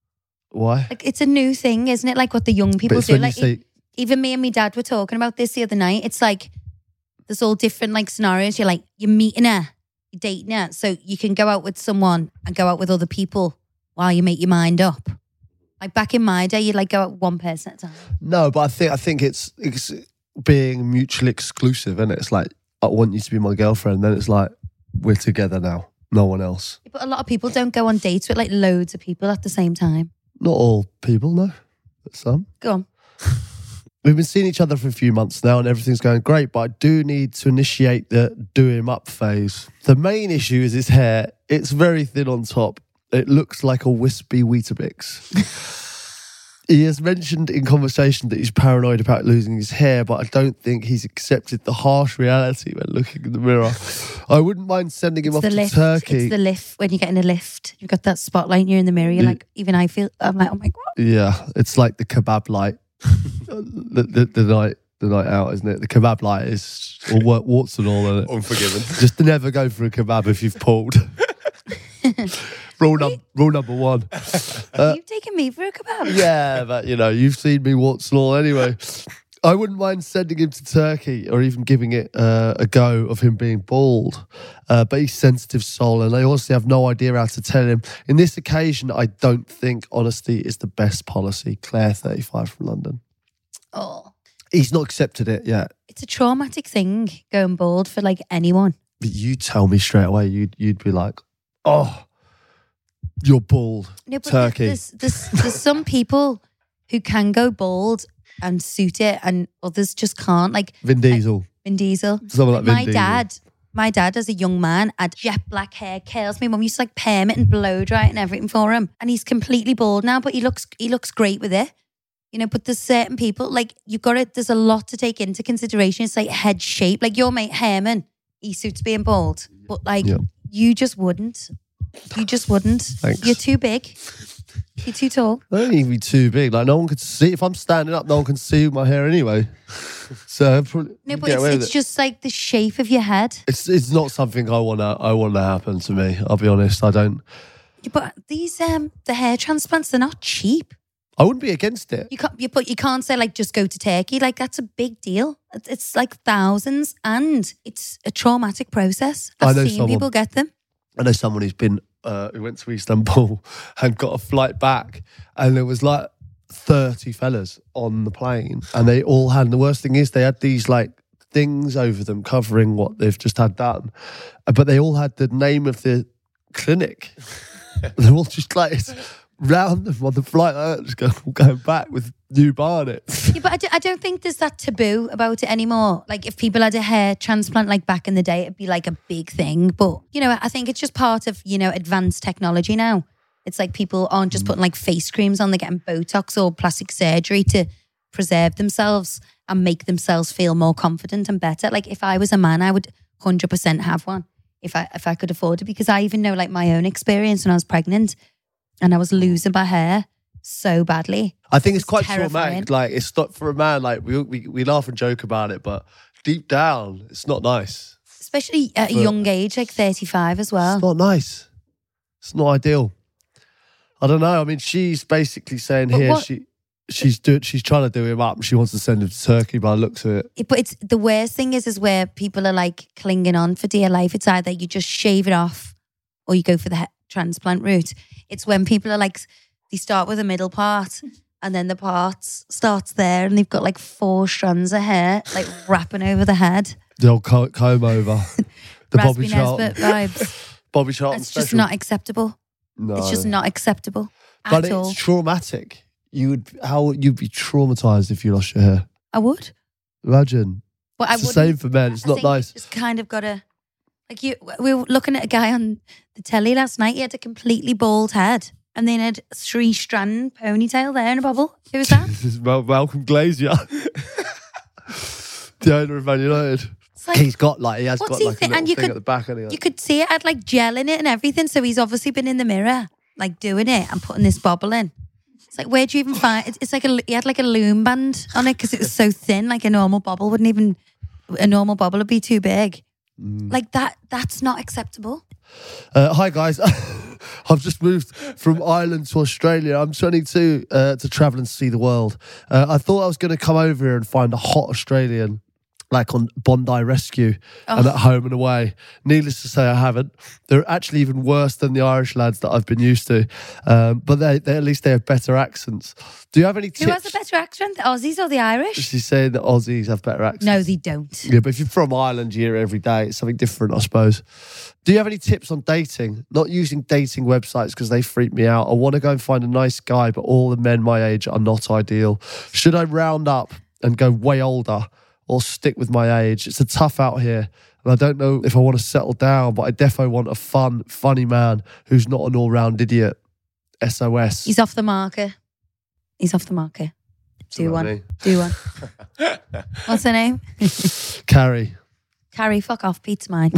Why? Like, it's a new thing, isn't it? Like what the young But people it's do. when you Like, say, e- even me and my dad were talking about this the other night. It's like there's all different like scenarios. You're like you're meeting her, you're dating her, so you can go out with someone and go out with other people while you make your mind up. Like back in my day, you'd like go out with one person at a time. no, but I think I think it's it's being mutually exclusive, and it? It's like I want you to be my girlfriend. Then it's like we're together now, no one else. But a lot of people don't go on dates with like loads of people at the same time. Not all people, no, but some. Go on. We've been seeing each other for a few months now and everything's going great, but I do need to initiate the do him up phase. The main issue is his hair. It's very thin on top. It looks like a wispy Weetabix. He has mentioned in conversation that he's paranoid about losing his hair, but I don't think he's accepted the harsh reality when looking in the mirror. I wouldn't mind sending him It's off the to lift. Turkey. It's the lift when you get in a lift. You've got that spotlight and you're in the mirror. You're Yeah. like, even I feel, I'm like, oh my God. Yeah, it's like the kebab light, the, the, the night, the night out, isn't it? The kebab light is all wa- warts and all in it. Unforgiven. Just never go for a kebab if you've pulled. rule, num- rule number one. Uh, You've taken me for a kebab. Yeah, but you know, you've seen me warts and all anyway. I wouldn't mind sending him to Turkey or even giving it uh, a go of him being bald. Uh, but he's a sensitive soul, and I honestly have no idea how to tell him. In this occasion, I don't think honesty is the best policy. Claire, thirty-five from London. Oh, He's not accepted it yet. it's a traumatic thing going bald for like anyone. But you tell me straight away, you'd, you'd be like, oh, you're bald. No, but Turkey. There's, there's, there's some people who can go bald and suit it, and others just can't. Like Vin Diesel. Vin Diesel. Someone like Vin my Diesel. dad, my dad as a young man had jet black hair, curls. My mum used to like perm it and blow dry it and everything for him. And he's completely bald now, but he looks he looks great with it. You know, but there's certain people, like you've got to, there's a lot to take into consideration. It's like head shape. Like your mate Herman, he suits being bald. But like Yeah. you just wouldn't. You just wouldn't. Thanks. You're too big. You're too tall. I don't need to be too big. Like no one could see. If I'm standing up, no one can see my hair anyway. So probably No, but get it's, away with it's it. just like the shape of your head. It's it's not something I want to I want to happen to me. I'll be honest. I don't. But these um the hair transplants, they're not cheap. I wouldn't be against it. You can't, you, but you can't say like just go to Turkey. Like that's a big deal. It's, it's like thousands, and it's a traumatic process. I I've know seen someone- people get them. I know someone who's been uh, who went to Istanbul and got a flight back, and there was like thirty fellas on the plane, and they all had. And the worst thing is, they had these like things over them covering what they've just had done, Uh, but they all had the name of the clinic. They're all just like it's round them on the flight, uh, just going, going back with new barnets. Yeah, but I, do, I don't think there's that taboo about it anymore. Like if people had a hair transplant like back in the day, it'd be like a big thing. But, you know, I think it's just part of, you know, advanced technology now. It's like people aren't just putting like face creams on, they're getting Botox or plastic surgery to preserve themselves and make themselves feel more confident and better. Like if I was a man, I would one hundred percent have one if I if I could afford it, because I even know like my own experience when I was pregnant and I was losing my hair so badly. I think it's It's quite terrifying. traumatic. Like it's not for a man. Like we, we we laugh and joke about it, but deep down, it's not nice. Especially at a But- young age, like thirty-five as well. It's not nice. It's not ideal. I don't know. I mean, she's basically saying But here what- she she's do, she's trying to do him up. She wants to send him to Turkey, by the looks of it. It- But it's the worst thing is is where people are like clinging on for dear life. It's either you just shave it off or you go for the he- transplant route. It's when people are like, they start with the middle part and then the part starts there and they've got like four strands of hair like wrapping over the head. The old co- comb over. The Bobby Raspy Charlton. Nesbitt vibes. Bobby Charlton It's just special. not acceptable. No. It's just not acceptable But at it's all. traumatic. You would how you'd be traumatized if you lost your hair. I would. Imagine. But I It's the wouldn't. same for men. It's I not think nice. You just kind of got to, like you. We were looking at a guy on the telly last night. He had a completely bald head, and then had a three strand ponytail there in a bubble. Who was that? This is Mal- Malcolm Glazier, the owner of Man United. It's like, He's got like he has what's got he like a think- little and you thing could- at the back. Anyway. you could see it had like gel in it and everything. So he's obviously been in the mirror, like doing it and putting this bobble in. It's like, where do you even find? It's, it's like a he had like a loom band on it because it was so thin. Like a normal bobble wouldn't even. A normal bobble would be too big. Mm. Like that. That's not acceptable. Uh, hi guys, I've just moved from Ireland to Australia. I'm twenty-two uh, to travel and see the world. Uh, I thought I was going to come over here and find a hot Australian, like on Bondi Rescue and Oh. at home and away. Needless to say, I haven't. They're actually even worse than the Irish lads that I've been used to. Um, but they, they at least they have better accents. Do you have any tips? Who has a better accent, the Aussies or the Irish? She's saying that Aussies have better accents. No, they don't. Yeah, but if you're from Ireland, you're here every day. It's something different, I suppose. Do you have any tips on dating? Not using dating websites because they freak me out. I want to go and find a nice guy, but all the men my age are not ideal. Should I round up and go way older or stick with my age? It's a tough out here. And I don't know if I want to settle down, but I defo want a fun, funny man who's not an all-round idiot. S O S. He's off the market. He's off the market. Do about one. me. Do one. What's her name? Carrie. Carrie, fuck off. Pete's mine.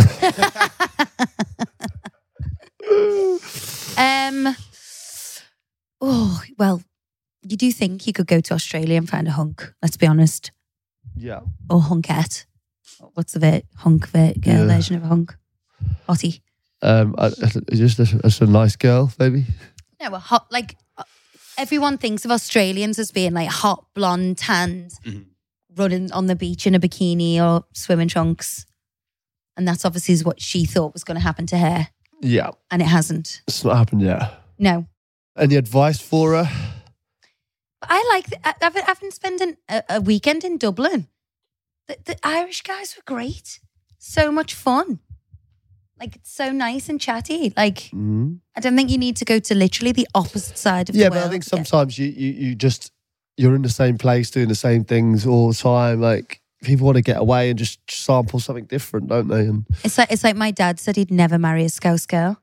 um. Oh, well, you do think you could go to Australia and find a hunk, let's be honest. Yeah. Or hunkette. What's the ver- hunk ver- girl Yeah. version of a hunk? Hottie. Um, I, I- just a, just a nice girl, maybe. No, a hot, like, uh, everyone thinks of Australians as being like hot, blonde, tanned, running on the beach in a bikini or swimming trunks. And that's obviously is what she thought was going to happen to her. Yeah. And it hasn't. It's not happened yet. No. Any advice for her? I like, the, I- I've, I've been spending a, a weekend in Dublin. The, the Irish guys were great. So much fun. Like, it's so nice and chatty. Like, Mm. I don't think you need to go to literally the opposite side of Yeah, the but world. I think sometimes you, you, you just, you're in the same place doing the same things all the time. Like, people want to get away and just sample something different, don't they? And It's like it's like my dad said he'd never marry a Scouse girl.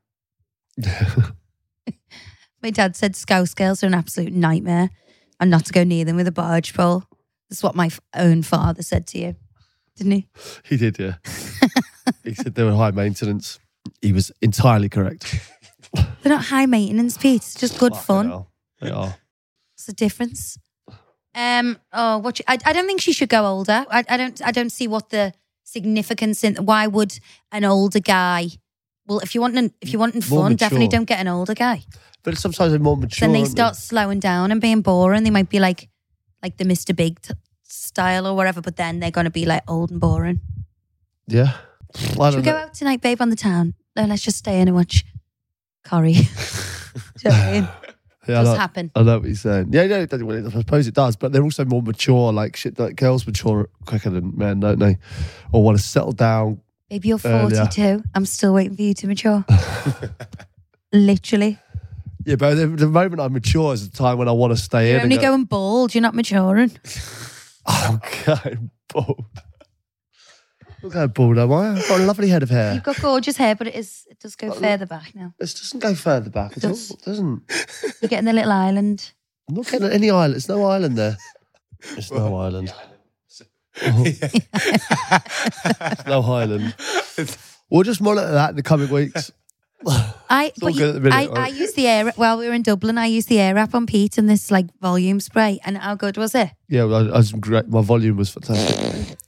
My dad said Scouse girls are an absolute nightmare and not to go near them with a barge pole. That's what my f- own father said to you, didn't he? he did, yeah. He said they were high maintenance. He was entirely correct. They're not high maintenance, Pete. It's just good Fucking fun. hell. They are. What's the difference? Um. Oh, what? You, I. I don't think she should go older. I. I don't. I don't see what the significance in. Why would an older guy? Well, if you want an, if you want More fun, definitely mature. don't get an older guy. But sometimes they're more mature. Then they aren't start slowing down and being boring. They might be like, like the Mister Big t- style or whatever. But then they're going to be like old and boring. Yeah. I Should don't we go know. out tonight, babe, on the town? No, let's just stay in and watch Corrie. Do you know what I mean? Yeah, I Does know, happen. I know what you're saying. Yeah, no, it doesn't- well, I suppose it does, but they're also more mature. Like shit, like girls mature quicker than men, don't they? Or want to settle down. Baby, you're Earlier. forty-two. I'm still waiting for you to mature. Literally. Yeah, but the, the moment I mature is the time when I want to stay You're in. only and go, going bald. You're not maturing. I'm going bald. I'm going bald, am I? I've got a lovely head of hair. You've got gorgeous hair, but it is it does go further back now. This doesn't go further back at all. It doesn't. You're getting the little island. I'm not getting any island. There's no island there. There's no island. There's no island. We'll just monitor that in the coming weeks. I all but good you, at the minute, I, right? I used the air while we were in Dublin. I used the air app on Pete and this like volume spray. And how good was it? Yeah, well, I, I was great. My volume was fantastic.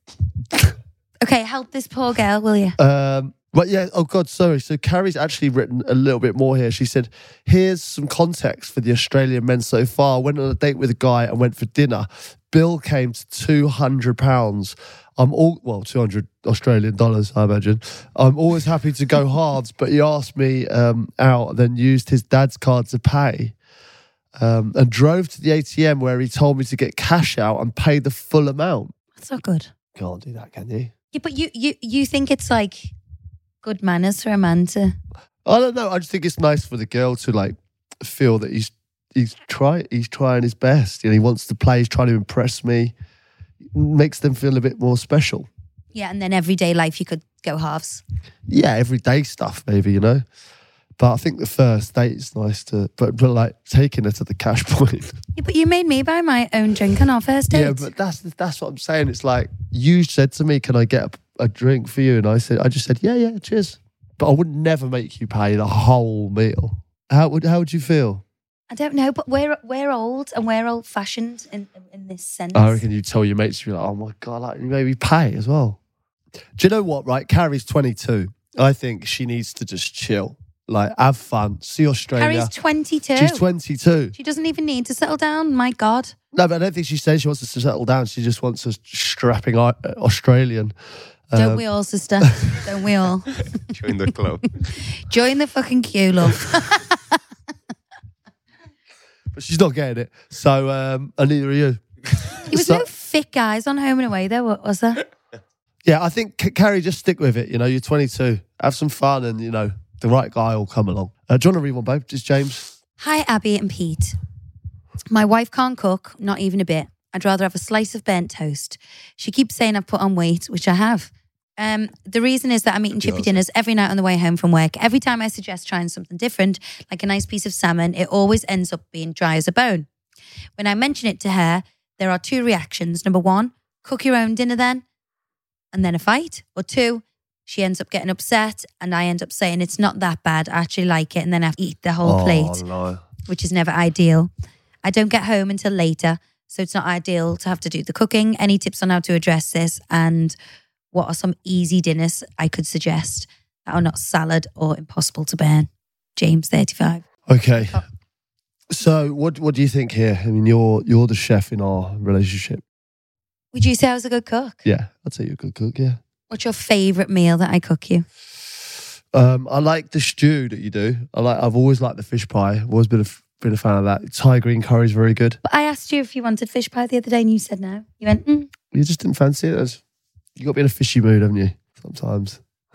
Okay, help this poor girl, will you? Um, but yeah, oh God, sorry. So Carrie's actually written a little bit more here. She said, here's some context for the Australian men so far. Went on a date with a guy and went for dinner. Bill came to two hundred pounds. I'm all, well, two hundred Australian dollars, I imagine. I'm always happy to go halves, but he asked me um, out, then used his dad's card to pay. Um, and drove to the A T M where he told me to get cash out and pay the full amount. That's not good. Can't do that, can you? Yeah, but you you you think it's like good manners for a man to I don't know. I just think it's nice for the girl to like feel that he's he's try he's trying his best. You know, he wants to play. He's trying to impress me. Makes them feel a bit more special. yeah, and then everyday life you could go halves. Yeah, everyday stuff maybe, you know. But I think the first date is nice to, but but like taking her to the cash point. Yeah, but you made me buy my own drink on our first date. Yeah, but that's that's what I'm saying. It's like you said to me, "Can I get a, a drink for you?" And I said, I just said, "Yeah, yeah, cheers." But I would never make you pay the whole meal. How would how would you feel? I don't know, but we're we're old and we're old fashioned in in this sense. I reckon you tell your mates, you're like, "Oh my god, like you maybe pay as well." Do you know what? Right, Carrie's twenty-two. I think she needs to just chill, like have fun, see Australia. Carrie's twenty-two. She's twenty-two. She doesn't even need to settle down. My God. No, but I don't think she says she wants us to settle down. She just wants a strapping uh, Australian. Don't Um, we all, sister? Don't we all? Join the club. Join the fucking queue, love. But she's not getting it. So, um, and neither are you. There was So- no fit guys on Home and Away there, wa- was there? Yeah, I think, C- Carrie, just stick with it. You know, you're twenty-two. Have some fun and, you know, the right guy will come along. Uh, do you want to read one, babe? Just James. Hi, Abby and Pete. My wife can't cook, not even a bit. I'd rather have a slice of burnt toast. She keeps saying I've put on weight, which I have. Um, the reason is that I'm eating chippy dinners every night on the way home from work. Every time I suggest trying something different, like a nice piece of salmon, it always ends up being dry as a bone. when I mention it to her, there are two reactions. Number one, cook your own dinner then, and then a fight. Or two, she ends up getting upset and I end up saying it's not that bad. I actually like it. And then I have to eat the whole Oh, plate, no. which is never ideal. I don't get home until later, so it's not ideal to have to do the cooking. Any tips on how to address this? And what are some easy dinners I could suggest that are not salad or impossible to burn? James, thirty-five. Okay. So what what do you think here? I mean, you're you're the chef in our relationship. Would you say I was a good cook? Yeah, I'd say you're a good cook, yeah. What's your favourite meal that I cook you? Um, I like the stew that you do. I like. I've always liked the fish pie. I've always been a, been a fan of that. Thai green curry is very good. But I asked you if you wanted fish pie the other day and you said no. You went, mm. You just didn't fancy it. As, you got to be in a fishy mood, haven't you? Sometimes.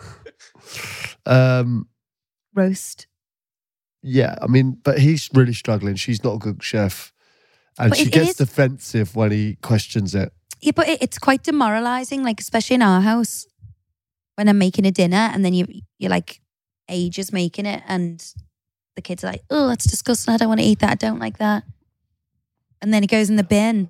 um, Roast. Yeah, I mean, but he's really struggling. She's not a good chef. And But she it gets is- defensive when he questions it. Yeah, but it, it's quite demoralising, like especially in our house when I'm making a dinner and then you, you're like ages making it and the kids are like, oh, that's disgusting. I don't want to eat that. I don't like that. And then it goes in the bin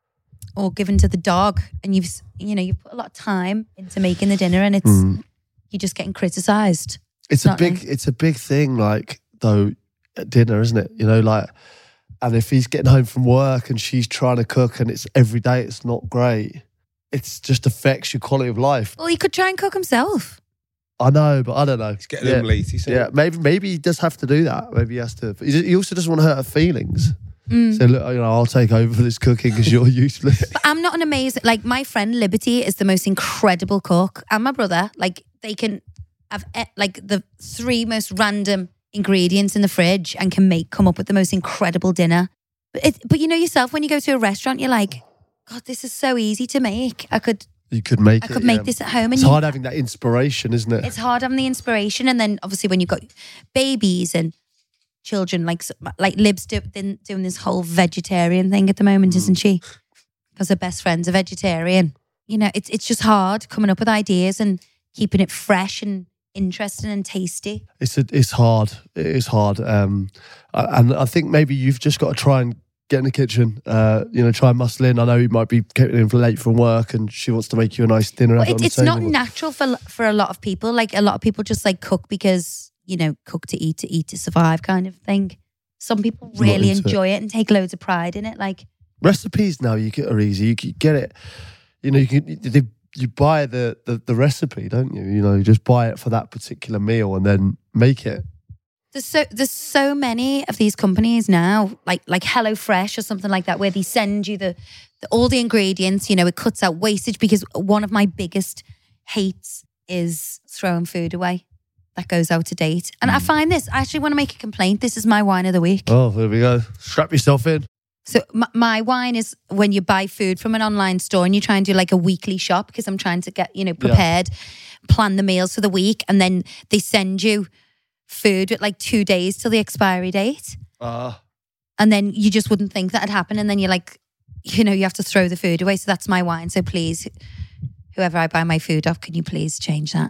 or given to the dog and you've, you know, you've put a lot of time into making the dinner and it's, Mm. you're just getting criticised. It's a Not big, nice. it's a big thing, like, though, at dinner, isn't it? You know, like, and if he's getting home from work and she's trying to cook and it's every day, it's not great. It just affects your quality of life. Well, he could try and cook himself. I know, but I don't know. He's getting yeah. home late, he said. Yeah, maybe maybe he does have to do that. Maybe he has to. But he he also doesn't want to hurt her feelings. Mm. So look, you know, I'll take over for this cooking because you're useless. But I'm not an amazing, like my friend Liberty is the most incredible cook and my brother, like they can have eh, like the three most random ingredients in the fridge and can make, come up with the most incredible dinner. But it, but you know yourself, when you go to a restaurant, you're like, God, this is so easy to make. I could, You could make I it. could make yeah. this at home. And It's you, hard having that inspiration, isn't it? it's hard having the inspiration. And then obviously when you've got babies and children, like like Lib's do, doing this whole vegetarian thing at the moment, Mm. isn't she? Because her best friend's a vegetarian. You know, it's it's just hard coming up with ideas and keeping it fresh and interesting and tasty. It's a, it's hard. It is hard. Um, I- and I think maybe you've just got to try and get in the kitchen. Uh, you know, try and muscle in. I know you might be getting in late from work, and she wants to make you a nice dinner. But have it it, on the it's not table. natural for for a lot of people. Like a lot of people just like cook because, you know, cook to eat, to eat to survive kind of thing. Some people Not really into it. enjoy it and take loads of pride in it. Like, Recipes now you get are easy. You can get it. You know, you can you, you buy the, the the recipe, don't you? You know, you just buy it for that particular meal and then make it. there's so there's so many of these companies now, like like HelloFresh or something like that, where they send you the, the all the ingredients. You know, it cuts out wastage because one of my biggest hates is throwing food away that goes out of date. And I find this, I actually want to make a complaint. This is my wine of the week. Oh, there we go. Strap yourself in. So my, my wine is when you buy food from an online store and you try and do like a weekly shop, because I'm trying to get, you know, prepared, plan the meals for the week. And then they send you food with like two days till the expiry date. Uh, And then you just wouldn't think that had happened. And then you're like, you know, you have to throw the food away. So that's my wine. So please, whoever I buy my food off, can you please change that?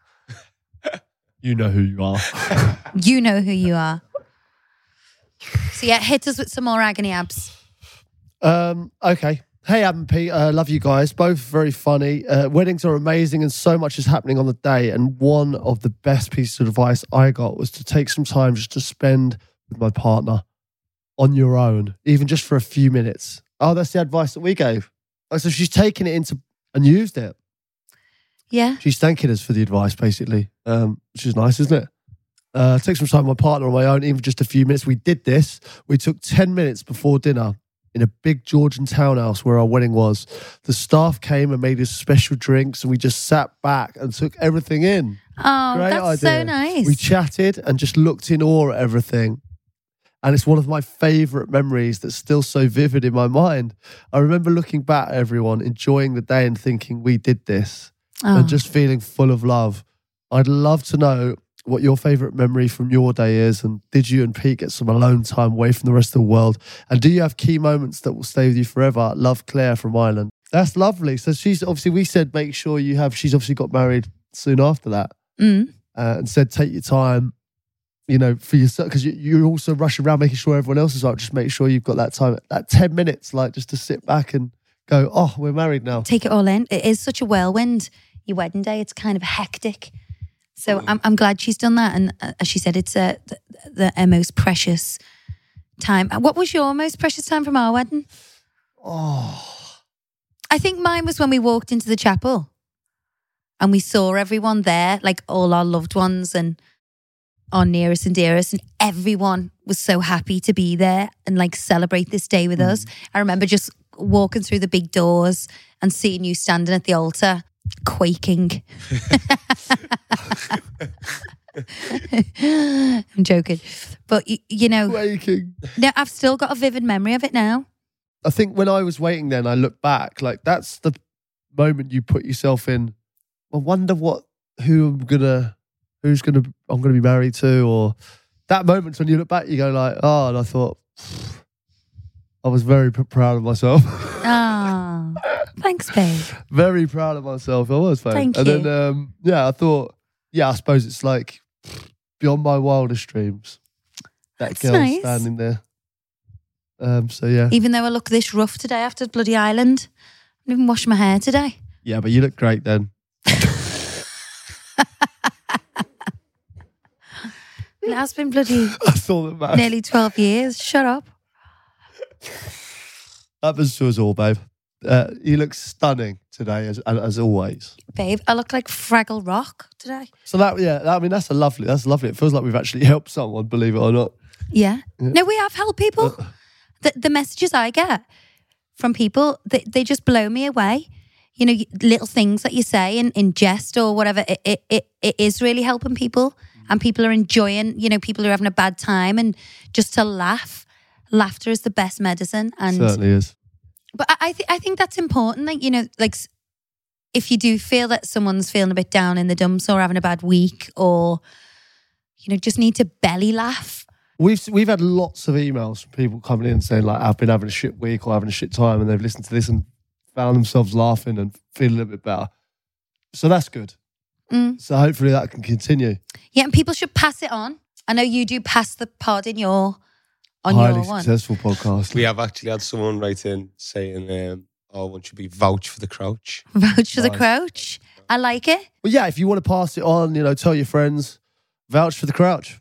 you know who you are. You know who you are. So yeah, hit us with some more agony abs. Um, okay. Hey, Ab and Pete, uh, love you guys. Both very funny. Uh, weddings are amazing and so much is happening on the day. And one of the best pieces of advice I got was to take some time just to spend with my partner on your own, even just for a few minutes. Oh, that's the advice that we gave. Oh, so she's taken it into and used it. Yeah. She's thanking us for the advice, basically, um, which is nice, isn't it? Uh, take some time with my partner on my own, even just a few minutes. We did this. We took ten minutes before dinner in a big Georgian townhouse where our wedding was. The staff came and made us special drinks, and we just sat back and took everything in. Oh, Great that's so idea. nice. We chatted and just looked in awe at everything. And it's one of my favourite memories that's still so vivid in my mind. I remember looking back at everyone, enjoying the day and thinking, we did this. Oh. And just feeling full of love. I'd love to know what your favourite memory from your day is, and did you and Pete get some alone time away from the rest of the world? And do you have key moments that will stay with you forever? Love, Claire from Ireland. That's lovely. So she's obviously, we said make sure you have, she's obviously got married soon after that, Mm. uh, and said take your time, you know, for yourself, because you, you're also rushing around making sure everyone else is right. Just make sure you've got that time, that ten minutes, like just to sit back and go, oh, we're married now. Take it all in. It is such a whirlwind, your wedding day. It's kind of hectic. So I'm I'm glad she's done that. And uh, as she said, it's uh, the, the uh, most precious time. What was your most precious time from our wedding? Oh, I think mine was when we walked into the chapel and we saw everyone there, like all our loved ones and our nearest and dearest, and everyone was so happy to be there and like celebrate this day with mm. us. I remember just walking through the big doors and seeing you standing at the altar, quaking. I'm joking. But, you, you know, quaking. No, I've still got a vivid memory of it now. I think when I was waiting then, I look back, like that's the moment you put yourself in. I wonder what, who I'm going to, who's going to, I'm going to be married to, or that moment when you look back, you go like, oh, and I thought, I was very p- proud of myself. Oh, thanks, babe. Very proud of myself. I was, babe. Thank and you. then, um, yeah, I thought, yeah, I suppose it's like beyond my wildest dreams. That That's girl nice. standing there. Um, so yeah. Even though I look this rough today after bloody Ireland, I didn't even wash my hair today. Yeah, but you look great then. It has been bloody That's all that matters. nearly twelve years. Shut up. Happens to us all, babe. Uh, you look stunning today, as as always. Babe, I look like Fraggle Rock today. So that, yeah, that, I mean, that's a lovely, that's lovely. It feels like we've actually helped someone, believe it or not. Yeah. yeah. No, we have helped people. Uh, the, the messages I get from people, they, they just blow me away. You know, little things that you say in, in jest or whatever, it, it, it, it is really helping people. And people are enjoying, you know, people are having a bad time, and just to laugh. Laughter is the best medicine. And certainly is. But I, I, th- I think that's important. Like, you know, like if you do feel that someone's feeling a bit down in the dumps or having a bad week, or, you know, just need to belly laugh. We've we've had lots of emails from people coming in saying like, I've been having a shit week or having a shit time, and they've listened to this and found themselves laughing and feeling a little bit better. So that's good. Mm. So hopefully that can continue. Yeah, and people should pass it on. I know you do pass the pod in your on Highly your one. successful podcast. We have actually had someone write in saying, um, oh, I want you to be vouch for the crouch. Vouch for the Nice. crouch. I like it. Well, yeah, if you want to pass it on, you know, tell your friends, vouch for the crouch.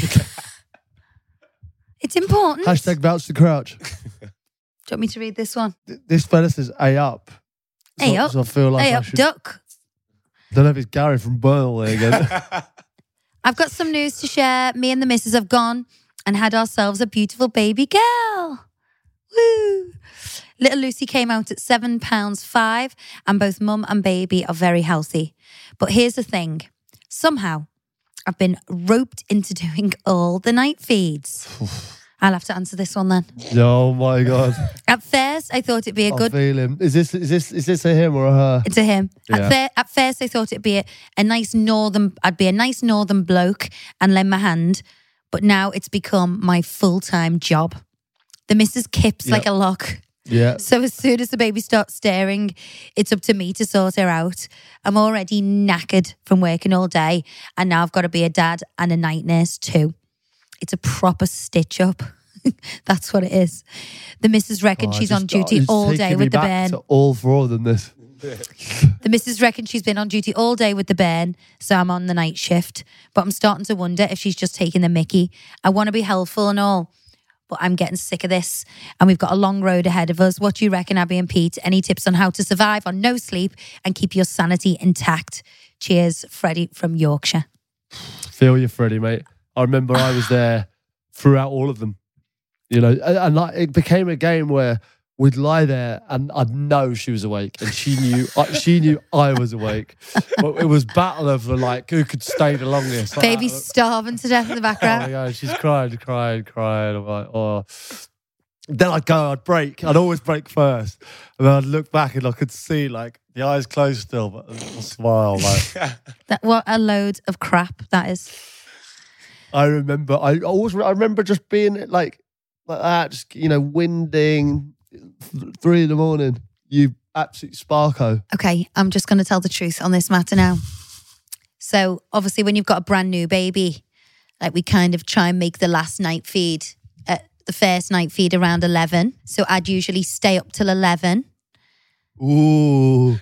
It's important. Hashtag vouch the crouch. Do you want me to read this one? Th- This fella says A up. So, A up. So I feel like Hey I up, should. duck. Don't know if it's Gary from Burnley again. I've got some news to share. Me and the missus have gone and had ourselves a beautiful baby girl. Woo! Little Lucy came out at seven pounds five, and both mum and baby are very healthy. But here's the thing. Somehow, I've been roped into doing all the night feeds. I'll have to answer this one then. Oh my God. At first, I thought it'd be a I good... feel him. Is this is this is this a him or a her? To him. Yeah. At, fir- at first, I thought it'd be a, a nice northern, I'd be a nice northern bloke and lend my hand. But now it's become my full-time job. The missus kips Yep. like a lock. Yeah. So as soon as the baby starts staring, it's up to me to sort her out. I'm already knackered from working all day, and now I've got to be a dad and a night nurse too. It's a proper stitch up. That's what it is. The missus reckons Oh, she's just- on duty it's all taking day me with the back bairn. to all four of them. This. The missus reckons she's been on duty all day with the bairn, so I'm on the night shift. But I'm starting to wonder if she's just taking the mickey. I want to be helpful and all, but I'm getting sick of this. And we've got a long road ahead of us. What do you reckon, Abby and Pete? Any tips on how to survive on no sleep and keep your sanity intact? Cheers, Freddie from Yorkshire. Feel you, Freddie, mate. I remember I was there throughout all of them. You know, and, and like it became a game where we'd lie there and I'd know she was awake, and she knew I, she knew I was awake. But it was battle of the like who could stay the longest. Like, Baby's starving to death in the oh my background. God, she's crying, crying, crying. I'm like, oh. Then I'd go, I'd break. I'd always break first. And then I'd look back and I could see like the eyes closed still, but a little smile. Like That, what a load of crap that is. I remember, I always, I remember just being like, like that, just, you know, winding, th- three in the morning. You absolute sparko. Okay, I'm just going to tell the truth on this matter now. So obviously when you've got a brand new baby, Like we kind of try and make the last night feed, uh, the first night feed around eleven. So I'd usually stay up till eleven. Ooh,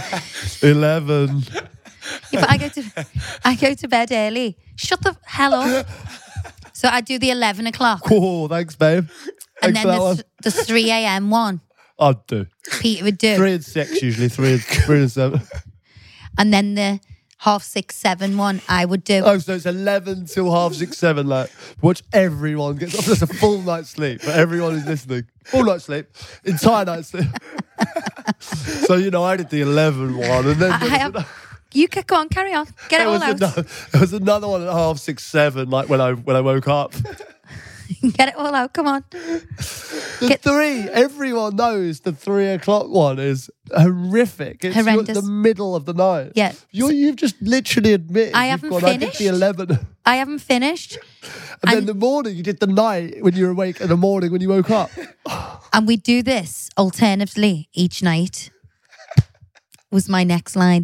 eleven. Yeah, but I go to I go to bed early. Shut the hell up. So I do the eleven o'clock. Oh, thanks, babe. And Thanks then for that the, one. th- the three a.m. one, I'd do. Peter would do. Three and six usually, three and, three and seven. And then the half six, seven one, I would do. Oh, so it's eleven till half six, seven. Like, watch everyone get up. That's a full night's sleep for everyone who's listening. Full night's sleep, entire night's sleep. So, you know, I did the eleven one, and then I there was, have- another, You could go on, carry on. Get it there all was out. another, there was another one at half six, seven, like when I when I woke up. Get it all out. Come on. The Get- three, everyone knows the three o'clock one is horrific. It's Horrendous. the middle of the night. Yeah. You're, you've just literally admitted I you've haven't gone, I did finished. the eleven. I haven't finished. And then And- the morning, you did the night when you were awake and the morning when you woke up. And we do this alternatively each night, was my next line.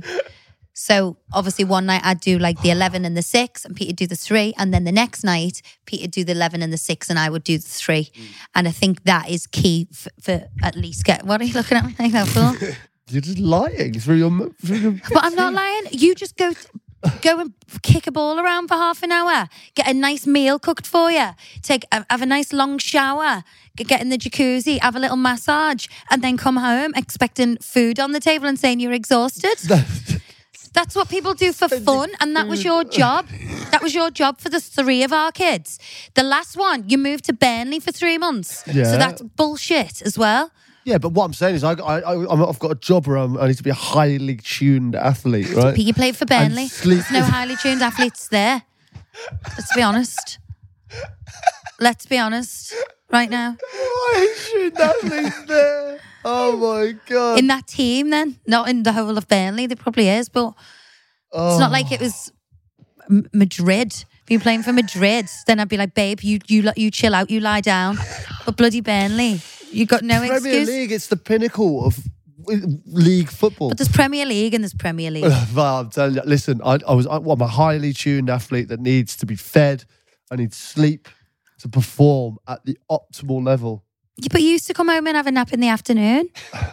So obviously one night I'd do like the eleven and the six and Pete'd do the three. And then the next night, Pete'd do the eleven and the six and I would do the three. Mm. And I think that is key for, for at least get, what are you looking at me like that for? You're just lying through your... Through your But I'm not lying. You just go... Go and kick a ball around for half an hour. Get a nice meal cooked for you. Take have a nice long shower. Get in the jacuzzi. Have a little massage, and then come home expecting food on the table and saying you're exhausted. That's what people do for fun, and that was your job. That was your job for the three of our kids. The last one, you moved to Burnley for three months, Yeah. so that's bullshit as well. Yeah, but what I'm saying is I, I, I, I'm- I've got a job where I'm, I need to be a highly tuned athlete, right? But you played for Burnley. And sleep- There's no highly tuned athletes there. Let's be honest. Let's be honest right now. Why should athletes there? Oh my God. In that team then, not in the whole of Burnley, there probably is, but it's not like it was M- Madrid. If you're playing for Madrid, then I'd be like, babe, you you you chill out, you lie down. But bloody Burnley, you got no Premier excuse. League, it's the pinnacle of league football. But there's Premier League and there's Premier League. Well, I'm telling you, listen, I, I was, I, well, I'm a highly tuned athlete that needs to be fed. I need sleep to perform at the optimal level. Yeah, but you used to come home and have a nap in the afternoon.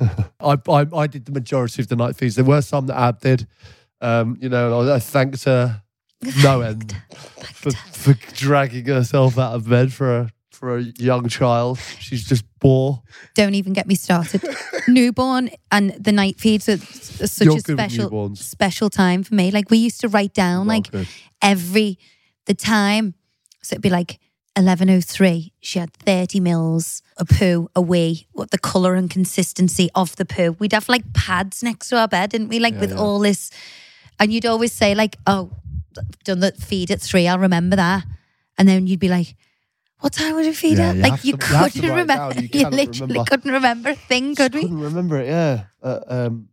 I, I I did the majority of the night feeds. There were some that Ab did. Um, you know, and I, I thanked her no end for, for dragging herself out of bed for a for a young child. She's just bore. Don't even get me started. Newborn and the night feeds are, are such You're a good with special newborns. special time for me. Like we used to write down like good. every the time. So it'd be like eleven oh three. She had thirty mils of poo a wee. What the colour and consistency of the poo. We'd have like pads next to our bed, didn't we? Like Yeah, with yeah. all this. And you'd always say like, oh, I've done the feed at three. I'll remember that. And then you'd be like, what time would we feed Yeah, at? you Like have you to- you have to couldn't write it remember. down. You You, cannot literally remember. couldn't remember a thing, could we? Couldn't remember it. Yeah. Uh, um,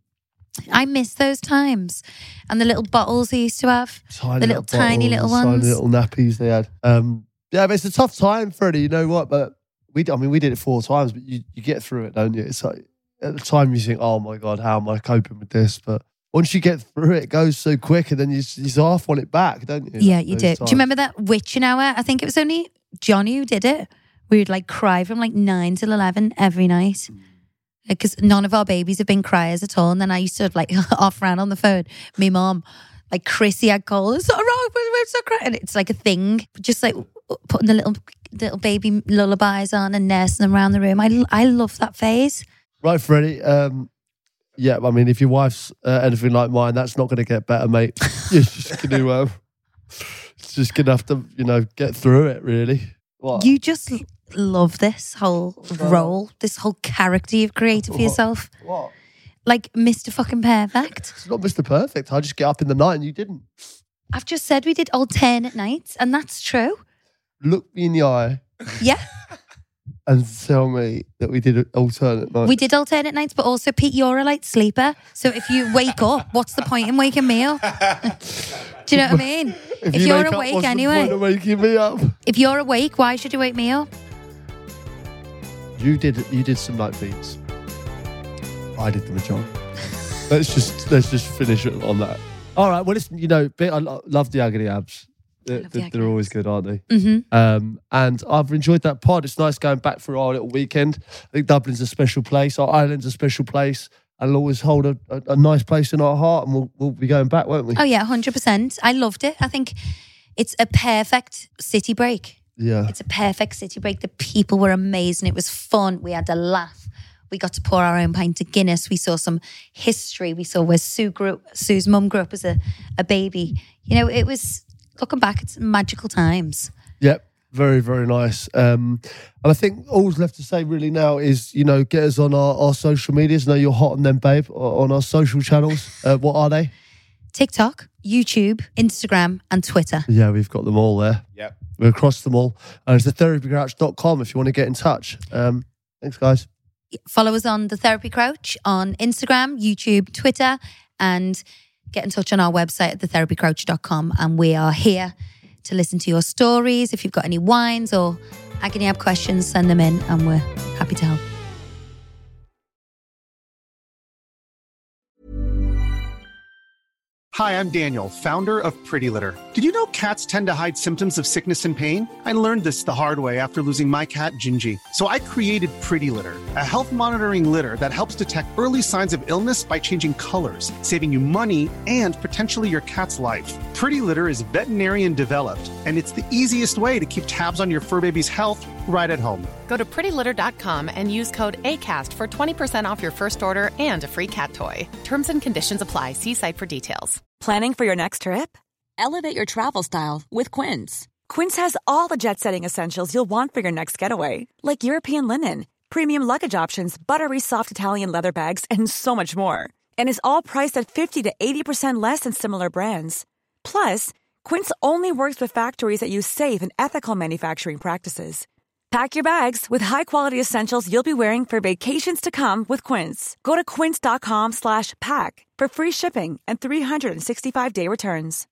I miss those times. And the little bottles they used to have. tiny The little tiny little bottles, ones. tiny little nappies they had. Um, yeah, but it's a tough time, Freddie. You know what? But we, I mean, we did it four times, but you, you get through it, don't you? It's like at the time you think, oh my God, how am I coping with this? But once you get through it, it goes so quick, and then you you half want it back, don't you? Yeah, Like you those did. Do times. you remember that witching hour? I think it was only Johnny who did it. We would like cry from like nine till eleven every night. Because none of our babies have been criers at all. And then I used to like off round on the phone. Me mom, like Chrissy, I'd call, it's all right, we're so crying. And it's like a thing. Just like putting the little little baby lullabies on and nursing them around the room. I, I love that phase. Right, Freddie. Um, yeah, I mean, if your wife's uh, anything like mine, that's not going to get better, mate. You're just going to, um, it's just going to have to, you know, get through it, really. What? You just l- love this whole role, this whole character you've created for What? yourself. What? Like Mister Fucking Perfect. It's not Mister Perfect. I just get up in the night and you didn't. I've just said we did alternate nights, and that's true. Look me in the eye Yeah, and tell me that we did an alternate night. we did alternate nights, but also Pete, you're a light sleeper. So if you wake up, what's the point in waking me up? Do you know what I mean? If, you you're wake up, awake what's the anyway, point of waking me up? if you're awake, why should you wake me up? You did. You did some night feeds. I did the majority. let's just let's just finish it on that. All right. Well, listen. You know, bit- I lo- love the agony abs. They're, love the they're, they're always good, aren't they? Mm-hmm. Um, and I've enjoyed that pod. It's nice going back for our little weekend. I think Dublin's a special place. Our island's a special place. And it'll always hold a, a, a nice place in our heart. And we'll, we'll be going back, won't we? Oh, yeah, one hundred percent. I loved it. I think it's a perfect city break. Yeah. It's a perfect city break. The people were amazing. It was fun. We had a laugh. We got to pour our own pint of Guinness. We saw some history. We saw where Sue grew, Sue's mum grew up as a, a baby. You know, it was, looking back, it's magical times. Yep. Very, very nice. Um, and I think all's left to say really now is, you know, get us on our, our social medias. I know you're hot on them, babe, on our social channels. Uh, what are they? TikTok, YouTube, Instagram, and Twitter. Yeah, we've got them all there. Yep. We're across them all. And it's the therapy crouch dot com if you want to get in touch. Um, thanks, guys. Follow us on The Therapy Crouch on Instagram, YouTube, Twitter, and get in touch on our website at the therapy crouch dot com. And we are here to listen to your stories. If you've got any whines or agony ab questions, send them in and we're happy to help. Hi, I'm Daniel, founder of Pretty Litter. Did you know cats tend to hide symptoms of sickness and pain? I learned this the hard way after losing my cat, Gingy. So I created Pretty Litter, a health monitoring litter that helps detect early signs of illness by changing colors, saving you money and potentially your cat's life. Pretty Litter is veterinarian developed, and it's the easiest way to keep tabs on your fur baby's health right at home. Go to pretty litter dot com and use code ACAST for twenty percent off your first order and a free cat toy. Terms and conditions apply. See site for details. Planning for your next trip? Elevate your travel style with Quince. Quince has all the jet-setting essentials you'll want for your next getaway, like European linen, premium luggage options, buttery soft Italian leather bags, and so much more. And is all priced at fifty to eighty percent less than similar brands. Plus, Quince only works with factories that use safe and ethical manufacturing practices. Pack your bags with high-quality essentials you'll be wearing for vacations to come with Quince. Go to quince dot com slash pack for free shipping and three sixty-five day returns.